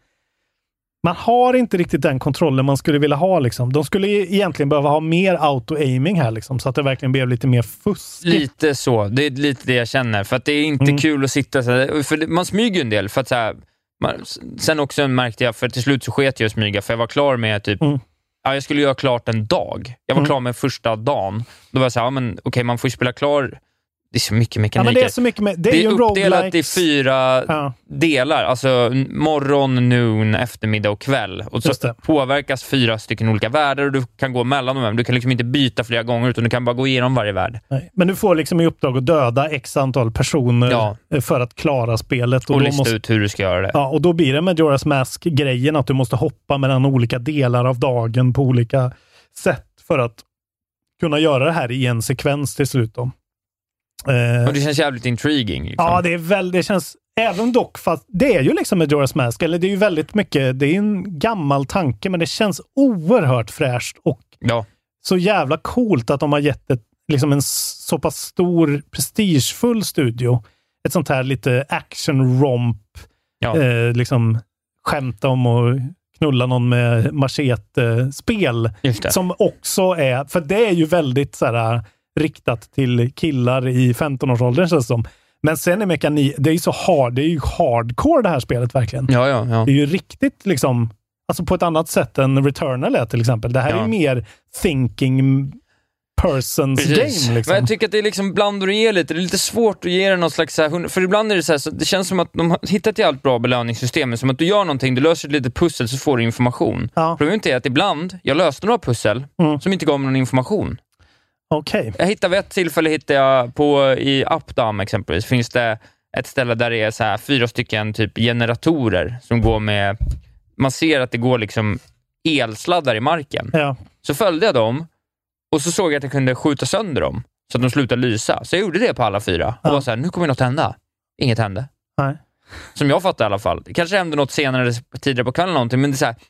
Man har inte riktigt den kontrollen man skulle vilja ha liksom. De skulle egentligen behöva ha mer auto-aiming här liksom, så att det verkligen blev lite mer fusk. Lite så, det är lite det jag känner. För att det är inte mm. kul att sitta så här, för man smyger en del. För att så här, man, sen också märkte jag, för till slut så sket jag att smyga, för jag var klar med typ, mm. ja, jag skulle göra klart en dag. Jag var mm. klar med första dagen. Då var jag så här, ja, men okej, okay, man får ju spela klar... Det är så mycket mekanik. Ja, men det är så mycket med, det är, det är ju uppdelat i fyra ja. delar. Alltså morgon, noon, eftermiddag och kväll. Och så påverkas fyra stycken olika världar och du kan gå mellan dem. Du kan liksom inte byta flera gånger utan du kan bara gå igenom varje värld. Nej. Men du får liksom i uppdrag att döda x antal personer ja. för att klara spelet. Och, och lista måste, ut hur du ska göra det. Ja, och då blir det med Majora's Mask-grejen att du måste hoppa mellan olika delar av dagen på olika sätt för att kunna göra det här i en sekvens till slut då. Uh, och det känns jävligt intriguing. Liksom. Ja, det är väl, det känns, även dock, fast det är ju liksom med Majora's Mask, eller det är ju väldigt mycket, det är en gammal tanke, men det känns oerhört fräscht och ja. så jävla coolt att de har gett ett, liksom en så pass stor, prestigefull studio, ett sånt här lite action-romp, ja. eh, liksom skämta om och knulla någon med machete-spel, som också är, för det är ju väldigt så här riktat till killar i femton-årsåldern känns det som. Men sen är mekanik, det är ju så hard, det är ju hardcore det här spelet verkligen. Ja, ja, ja. Det är ju riktigt liksom, alltså på ett annat sätt än Returnal är till exempel. Det här ja. är mer thinking person's Precis. game liksom. Men jag tycker att det är liksom blandar och ger lite. Det är lite svårt att ge det någon slags så här, för ibland är det så här, så det känns som att de har hittat ett allt bra belöningssystem, som att du gör någonting, du löser ett litet pussel så får du information. Ja. Problemet är att ibland, jag löste några pussel mm. som inte gav mig någon information. Okay. Jag hittade vid ett tillfälle hittade jag på i Updam exempelvis finns det ett ställe där det är så här fyra stycken typ generatorer som går med, man ser att det går liksom elsladdar i marken. Ja. Så följde jag dem och så såg jag att jag kunde skjuta sönder dem så att de slutade lysa. Så jag gjorde det på alla fyra och ja. var så här, nu kommer något hända. Inget hände. Nej. Som jag fattade i alla fall. Det kanske hände något senare tidigare på kvällen eller någonting, men det är så här,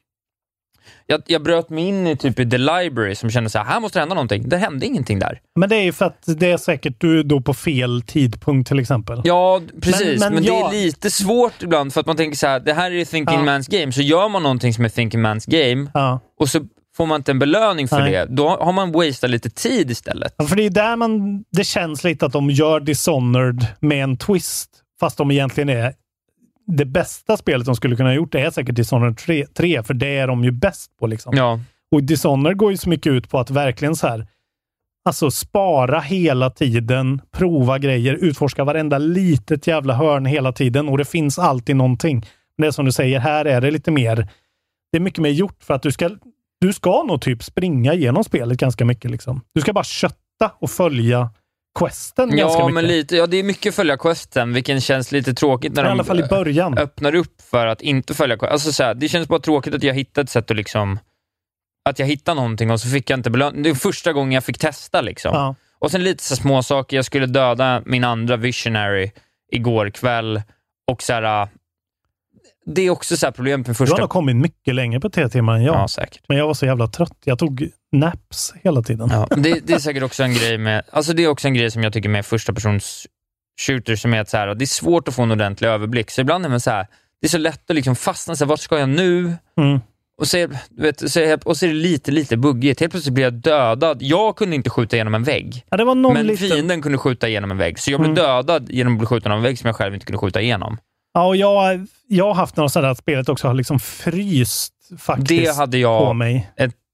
Jag, jag bröt mig in i typ i The Library som kände så här, här måste det hända någonting. Det hände ingenting där. Men det är ju för att det är säkert du då på fel tidpunkt till exempel. Ja, precis. Men, men, men jag... det är lite svårt ibland för att man tänker så här, det här är Thinking ja. Man's Game. Så gör man någonting som är Thinking Man's Game ja. och så får man inte en belöning för Nej. det. Då har man wasted lite tid istället. Ja, för det är där man, det känns lite att de gör Dishonored med en twist. Fast de egentligen är det bästa spelet de skulle kunna ha gjort, det är säkert Dishonored tre, för det är de ju bäst på liksom. Ja. Och Dishonored går ju så mycket ut på att verkligen så här, alltså spara hela tiden, prova grejer, utforska varenda litet jävla hörn hela tiden, och det finns alltid någonting. Men det är som du säger, här är det lite mer, det är mycket mer gjort för att du ska du ska nog typ springa igenom spelet ganska mycket liksom. Du ska bara kötta och följa questen ja, ganska mycket. Men lite, ja, det är mycket följa questen, vilken känns lite tråkigt när I alla fall i början. Öppnar upp för att inte följa questen. Alltså, så här, det känns bara tråkigt att jag hittade ett sätt att liksom, att jag hittade någonting och så fick jag inte belöning. Det är första gången jag fick testa liksom. Ja. Och sen lite så små saker. Jag skulle döda min andra visionary igår kväll och så här, det är också så här problemet med första... Du har nog kommit mycket längre på tre timmar än jag. Ja, säkert. Men jag var så jävla trött. Jag tog naps hela tiden. Ja, det, det är säkert också en grej med... Alltså det är också en grej som jag tycker med första persons shooter som är att så här, det är svårt att få en ordentlig överblick. Så ibland är man så här, det är så lätt att liksom fastna så här, vart ska jag nu? Mm. Och så, vet, så, och så är det lite, lite buggigt. Helt plötsligt blir jag dödad. Jag kunde inte skjuta igenom en vägg. Ja, det var någon men liten... fienden kunde skjuta igenom en vägg. Så jag blev mm. dödad genom att bli skjuten av en vägg som jag själv inte kunde skjuta igenom. Ja, och jag, jag har haft något sådär att spelet också har liksom fryst faktiskt det hade jag på mig. Ett,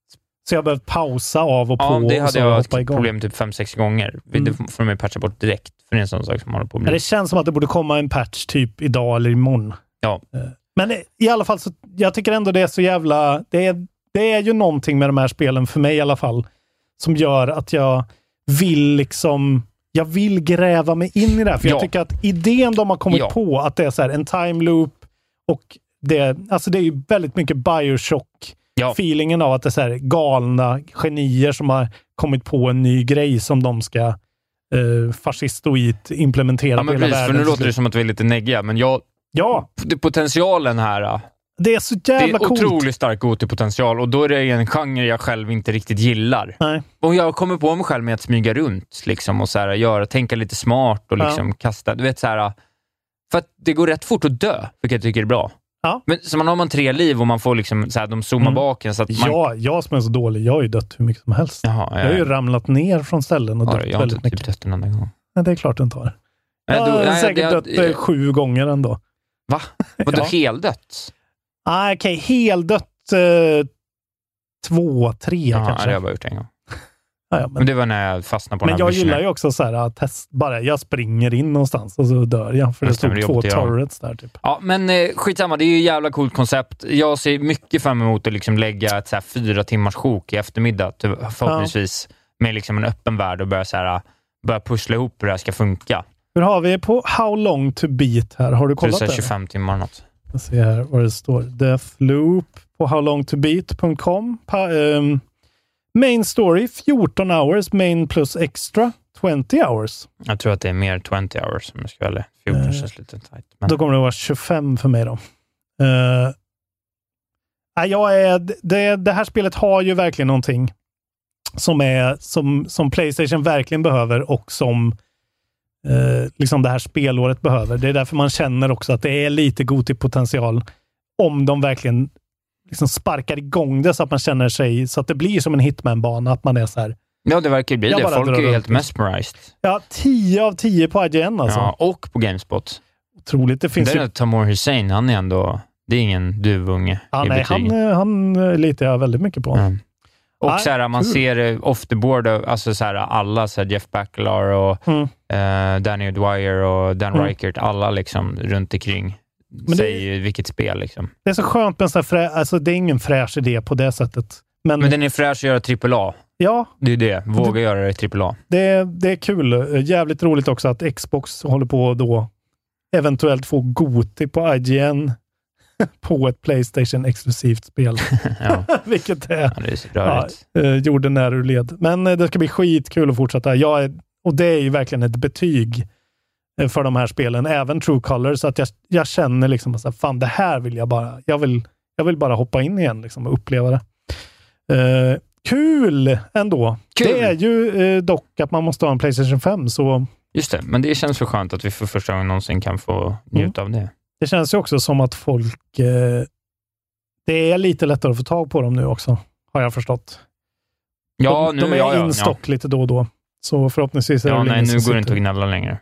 Så jag behövt pausa av och på. Ja, det hade och jag hoppa ett igång. problem typ fem sex gånger. Mm. Det får de patcha bort direkt. För det är en sån sak som håller på att bli. Det känns som att det borde komma en patch typ idag eller imorgon. Ja. Men i alla fall så, jag tycker ändå det är så jävla, det är, det är ju någonting med de här spelen, för mig i alla fall, som gör att jag vill liksom, jag vill gräva mig in i det här. För ja. jag tycker att idén de har kommit ja. på, att det är så här en time loop och det, alltså det är ju väldigt mycket Bioshock ja. feelingen av att det är så här galna genier som har kommit på en ny grej som de ska eh, fascistoid implementera ja, men på hela precis, världen. för nu låter det som att vi är lite neggiga, men jag ja. potentialen här. Det är så jävla Det är coolt. otroligt stark Goti-potential och då är det en genre jag själv inte riktigt gillar. Nej. Och jag kommer på mig själv med att smyga runt liksom, och så här, göra, tänka lite smart och liksom ja. kasta, du vet så här, för att det går rätt fort att dö, vilket jag tycker är bra. Ja. Men så man har man tre liv och man får liksom så här, de zoomar mm. baken så att man... Ja, jag som är så dålig, jag har ju dött hur mycket som helst. Jaha, ja. Jag har ju ramlat ner från ställen och ja, dött jag väldigt inte mycket. Typ dött en annan gång. Nej, det är klart du inte har. Nej, jag då, har nej, säkert jag, dött jag, jag, sju gånger ändå. Va? Vadå ja. heldött? Ah, okej, okay. heldött eh, två, tre ja, kanske. Ja, det har jag bara gjort en gång. Ja, ja, men, men det var när jag fastnade på men den här jag gillar ju också så här, test, bara jag springer in någonstans och så dör jag, för det stod två turrets där typ. Ja, men eh, skitsamma, det är ju ett jävla coolt koncept. Jag ser mycket fram emot att liksom lägga ett så här fyra timmars sjok i eftermiddag, förhoppningsvis ja. med liksom en öppen värld och börja så här, börja pussla ihop hur det här ska funka. Hur har vi på How Long To Beat här? Har du kollat det? tjugofem timmar något. Jag ser här vad det står. Deathloop på how long to beat dot com. Pa, um, main story fjorton hours, main plus extra twenty hours. Jag tror att det är mer twenty hours om jag ska välja. fjorton uh, känns lite tight. Men... Då kommer det vara tjugofem för mig då. Uh, jag är, det, det här spelet har ju verkligen någonting som, är, som, som PlayStation verkligen behöver och som Eh, liksom det här spelåret behöver. Det är därför man känner också att det är lite Goti-potential om de verkligen liksom sparkar igång det så att man känner sig, så att det blir som en Hitman-bana, att man är så här. Ja, det verkar bli det. Folk är ju helt mesmerized. Ja, tio av tio på I G N alltså. Ja, och på GameSpot. Otroligt. Det finns ju... ju... Tamoor Hussein, han är ändå, det är ingen duvunge ja, i nej, betygen. han, han litar jag väldigt mycket på. Mm. Och ah, så här, man cool. ser off the board, alltså så här, alla så här, Jeff Baclar och mm. uh, Danny Dwyer och Dan mm. Reichert, alla liksom runt omkring men säger det, vilket spel liksom. Det är så skönt med en frä, alltså det är ingen fräsch idé på det sättet. Men, men den är fräsch att göra trippel A. Ja. Det är det. Våga det, göra det i trippel A. Det, det är kul. Jävligt roligt också att Xbox håller på då eventuellt få Goti på I G N på ett PlayStation-exklusivt spel. Ja. Vilket är, ja, det är så rörigt. Ja, eh, jorden är ur led. Men eh, det ska bli skitkul att fortsätta. Jag är, och det är ju verkligen ett betyg eh, för de här spelen. Även True Colors. Så att jag, jag känner liksom att fan, det här vill jag bara. Jag vill, jag vill bara hoppa in igen liksom, och uppleva det. Eh, kul ändå. Kul. Det är ju eh, dock att man måste ha en PlayStation fem. Så... Just det, men det känns så skönt att vi för första gången någonsin kan få njuta mm. av det. Det känns ju också som att folk... Eh, det är lite lättare att få tag på dem nu också, har jag förstått. Ja, de, nu de är ja, ja, instock ja. lite då och då. Så förhoppningsvis är ja, det nej, nu går det inte att gnälla längre.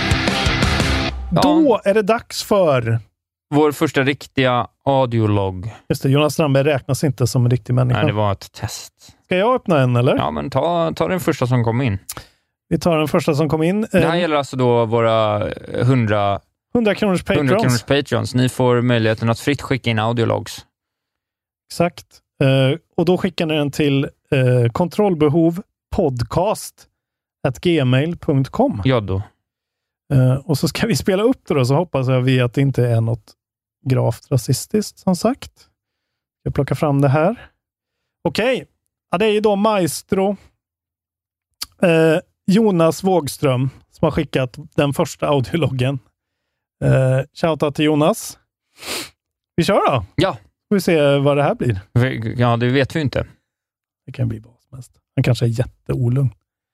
Då ja. är det dags för... Vår första riktiga audiolog. Just det, Jonas Strandberg räknas inte som en riktig människa. Nej, det var ett test. Ska jag öppna en, eller? Ja, men ta, ta den första som kom in. Vi tar den första som kom in. Det här gäller alltså då våra hundra... hundra kronors patrons. hundra kronors patrons. Ni får möjligheten att fritt skicka in audiologs. Exakt. Uh, och då skickar ni den till uh, kontrollbehov podcast at gmail punkt com. Ja då. Uh, och så ska vi spela upp det då, så hoppas jag vi att det inte är något gravt rasistiskt som sagt. Jag plockar fram det här. Okej. Okay. Ja, det är ju då Maestro uh, Jonas Wågström som har skickat den första audiologgen. Uh, shoutout till Jonas. Vi kör då. Ja. Vi se vad det här blir. Ja, det vet vi inte. Det kan bli vad som helst. Han kanske är jätteolugn.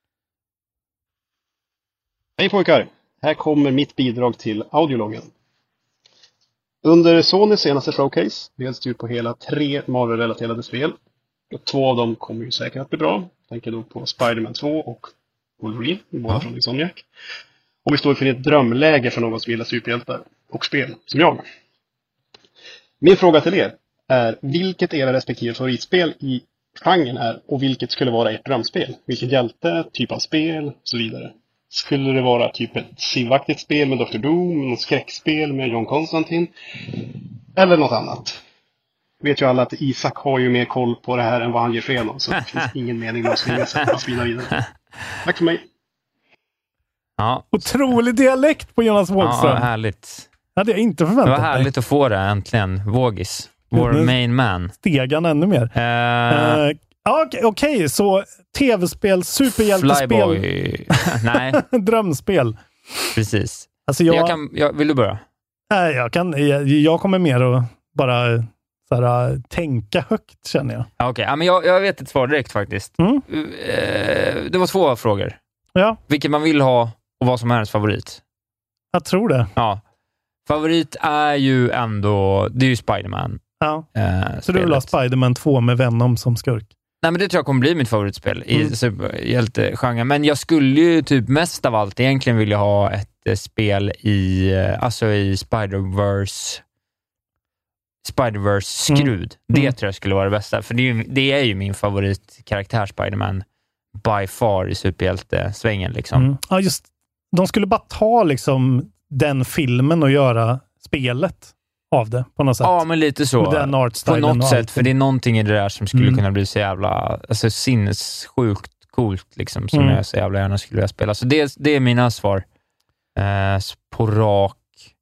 Hej pojkar. Här kommer mitt bidrag till audiologgen. Under Sonys senaste showcase bjöds det ut på hela tre Marvel-relaterade spel. Och två av dem kommer ju säkert att bli bra. Jag tänker då på Spider-Man två och Wolverine, båda ja. från Insomniac. Och vi står inför ett drömläge för någon som gillar superhjältar och spel, som jag. Min fråga till er är, vilket är era respektive favoritspel i genren är och vilket skulle vara ert drömspel. Vilken hjälte, typ av spel och så vidare. Skulle det vara typ ett Civ-aktigt spel med doktor Doom, något skräckspel med John Constantine eller något annat? Vet ju alla att Isak har ju mer koll på det här än vad han ger sken av, så det finns ingen mening med att skriva sig och spela vidare. Tack för mig. Ja. Otrolig dialekt på Jonas Wågström. Ja, härligt. Hade jag inte förväntat mig. Det var härligt mig. Att få det äntligen. Vågis. Vår mm. main man. Stegan ännu mer. Uh... Uh, Okej, okay, okay, så tv-spel, superhjältespel. Flyboy. Nej. Drömspel. Precis. Alltså jag, jag kan, jag, vill du börra? Nej, jag, kan, jag, jag kommer mer att bara så här, tänka högt, känner jag. Okej, okay. Ja, men jag, jag vet ett svar direkt faktiskt. Mm. Uh, det var två frågor. Ja. Vilket man vill ha och vad som är ens favorit. Jag tror det. Ja. Favorit är ju ändå, det är ju Spider-Man. Ja. Uh, så du vill ha Spider-Man två med Venom som skurk? Nej, men det tror jag kommer bli mitt favoritspel mm. i superhjältegenren. Men jag skulle ju typ mest av allt egentligen vilja ha ett uh, spel i, uh, alltså i Spider-Verse Spider-Verse-skrud. Mm. Det mm. tror jag skulle vara det bästa. För det är ju, det är ju min favoritkaraktär Spider-Man by far i superhjältesvängen liksom. Mm. Ja, just. De skulle bara ta liksom den filmen och göra spelet av det på något sätt. Ja, men lite så. Med den artstylen på något sätt, för det är någonting i det där som skulle mm. kunna bli så jävla alltså sinnessjukt coolt liksom, som mm. jag så jävla gärna skulle vilja spela. Så det, det är mina svar. Eh, på rak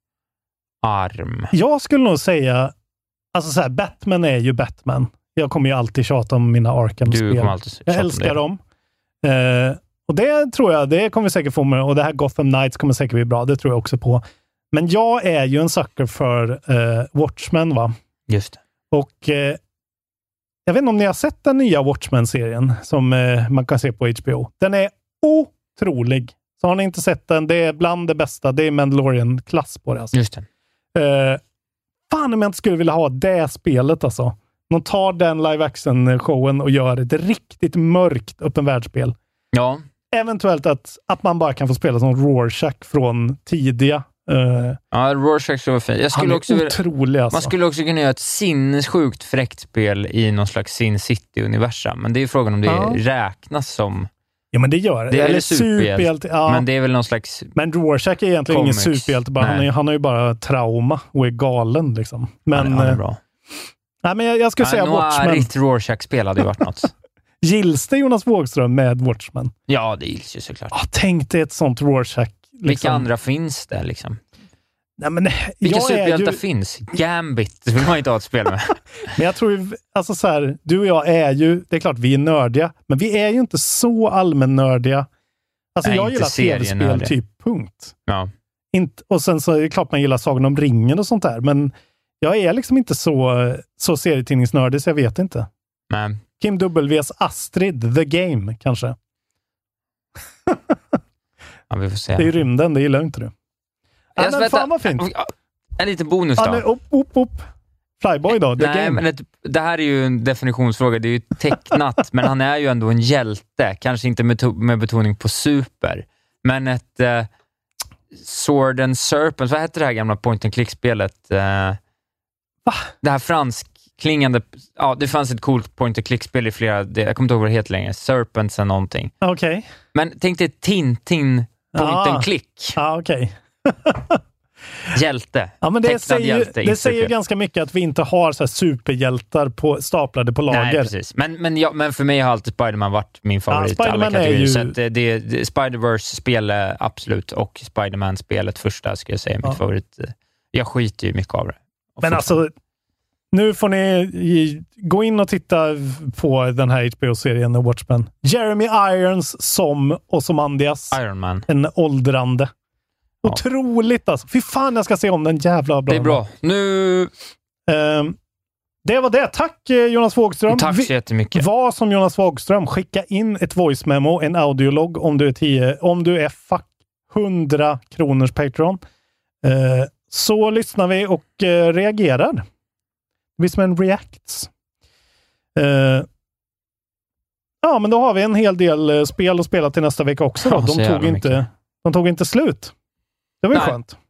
arm. Jag skulle nog säga alltså så här, Batman är ju Batman. Jag kommer ju alltid tjata om mina Arkham-spel. Du kommer alltid tjata Jag älskar dem. Eh, och det tror jag, det kommer vi säkert få med. Och det här Gotham Knights kommer säkert bli bra. Det tror jag också på. Men jag är ju en sucker för eh, Watchmen, va? Just det. Och eh, jag vet inte om ni har sett den nya Watchmen-serien som eh, man kan se på H B O. Den är otrolig. Så har ni inte sett den, det är bland det bästa. Det är Mandalorian-klass på det. Alltså. Just det. Eh, fan om jag inte skulle vilja ha det spelet alltså. De tar den live-action-showen och gör ett riktigt mörkt öppen världsspel. Ja. Eventuellt att, att man bara kan få spela som Rorschach från tidiga. Uh, ja, Rorschach så var fin. Jag skulle han är också otrolig alltså. Man skulle också kunna göra ett sinnessjukt fräckt spel i någon slags Sin City-universum. Men det är frågan om det ja. räknas som... Ja, men det gör det. Det är Eller superhjälte. Ja. Men det är väl någon slags... Men Rorschach är egentligen comics. Ingen superhjälte. Bara, han, är, han har ju bara trauma och är galen liksom. Men, han är, han är bra. Nej, men jag, jag ska ja, säga Watchmen. Noirigt Rorschach-spel hade ju varit något. Gills det Jonas Wågström med Watchmen? Ja, det gills ju såklart. Oh, tänk dig ett sånt Rorschach. Liksom. Vilka andra finns det liksom? Nej, men, Vilka jag superhjältar ju... finns? Gambit, det vill man inte ha ett spel med. Men jag tror ju, alltså så här, du och jag är ju, det är klart vi är nördiga, men vi är ju inte så allmännördiga. Alltså Nej, jag gillar tv-spel typ, punkt. Ja. Inte, och sen så är det klart man gillar Sagan om ringen och sånt där, men jag är liksom inte så, så serietidningsnördig så jag vet inte. Nej. Kim W:s Astrid, The Game, kanske. Ja, vi får se. Det är rymden, det gillar inte du. Ja, men fan vad fint. En liten bonus då. Ja, nej, upp, upp, upp. Flyboy då, The Nej, Game. Men det, det här är ju en definitionsfråga. Det är ju tecknat, men han är ju ändå en hjälte. Kanske inte med, to- med betoning på super. Men ett uh, Sword and Serpent, vad heter det här gamla point-and-click-spelet? Uh, Va? Det här franskklingande... Ja, det fanns ett coolt point-and-click-spel i flera... Det, jag kommer inte ihåg vad det heter längre. Serpents eller någonting. Okej. Okay. Men tänk dig Tintin point-and-click. Ja, ah, okej. Okay. Hjälte. Ja, men det säger, hjälte, det säger ganska mycket att vi inte har så här superhjältar på, staplade på lager. Nej, precis. Men, men, ja, men för mig har alltid Spider-Man varit min favorit. Ja, alla kategorier. Ju... Så att det, det, det, Spider-Verse-spelet absolut och Spider-Man-spelet första ska jag säga är mitt ja. favorit. Jag skiter ju mycket av det. Men alltså, nu får ni gå in och titta på den här H B O-serien The Watchmen. Jeremy Irons som Ozymandias. Iron Man. En åldrande. Ja. Otroligt alltså. Fy fan, jag ska se om den jävla bra. Det är bra. Nu... Um, det var det. Tack Jonas Wågström. Tack så jättemycket. Var som Jonas Wågström. Skicka in ett voice memo, en audiolog om du är tio, om du är fuck hundra kronors Patreon. Uh, så lyssnar vi och uh, reagerar. Det blir som en reacts. Uh, ja, men då har vi en hel del uh, spel att spela till nästa vecka också. Då. De, tog inte, de tog inte slut. Det var ju Nej. skönt.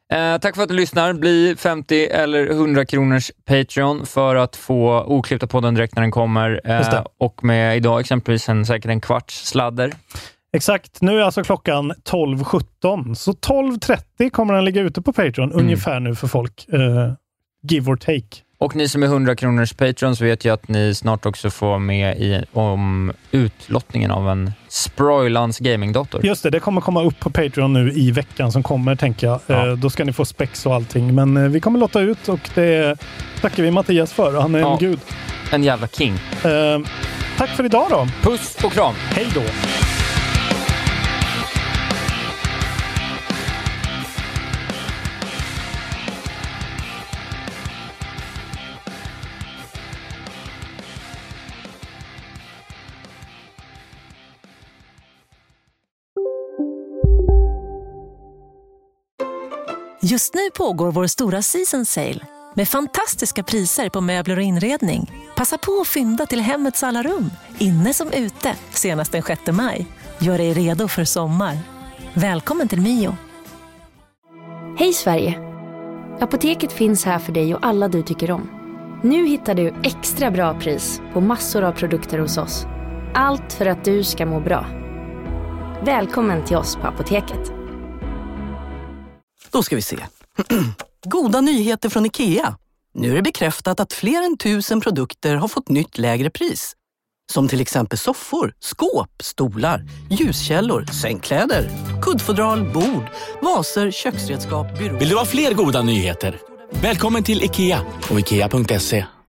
Eh, tack för att du lyssnar. Bli femtio eller hundra kronors Patreon för att få oklippta podden direkt när den kommer. Eh, och med idag exempelvis en, säkert en kvarts sladder. Exakt. Nu är alltså klockan tolv sjutton. Så tolv trettio kommer den ligga ute på Patreon. Mm. Ungefär nu för folk. Eh, give or take. Och ni som är hundra kronors Patrons vet ju att ni snart också får med i, om utlottningen av en Sproilans gamingdator. Just det, det kommer komma upp på Patreon nu i veckan som kommer, tänker jag. Ja. Eh, då ska ni få specs och allting. Men eh, vi kommer lotta ut och det tackar vi Mattias för. Han är ja. en gud. En jävla king. Eh, tack för idag då. Puss och kram. Hej då. Just nu pågår vår stora season sale med fantastiska priser på möbler och inredning. Passa på att fynda till hemmets alla rum, inne som ute, senast den sjätte maj. Gör dig redo för sommar. Välkommen till Mio. Hej Sverige! Apoteket finns här för dig och alla du tycker om. Nu hittar du extra bra pris på massor av produkter hos oss. Allt för att du ska må bra. Välkommen till oss på Apoteket. Då ska vi se. Goda nyheter från IKEA. Nu är det bekräftat att fler än tusen produkter har fått nytt lägre pris. Som till exempel soffor, skåp, stolar, ljuskällor, sängkläder, kuddfodral, bord, vaser, köksredskap, byråer. Vill du ha fler goda nyheter? Välkommen till IKEA och ikea punkt se.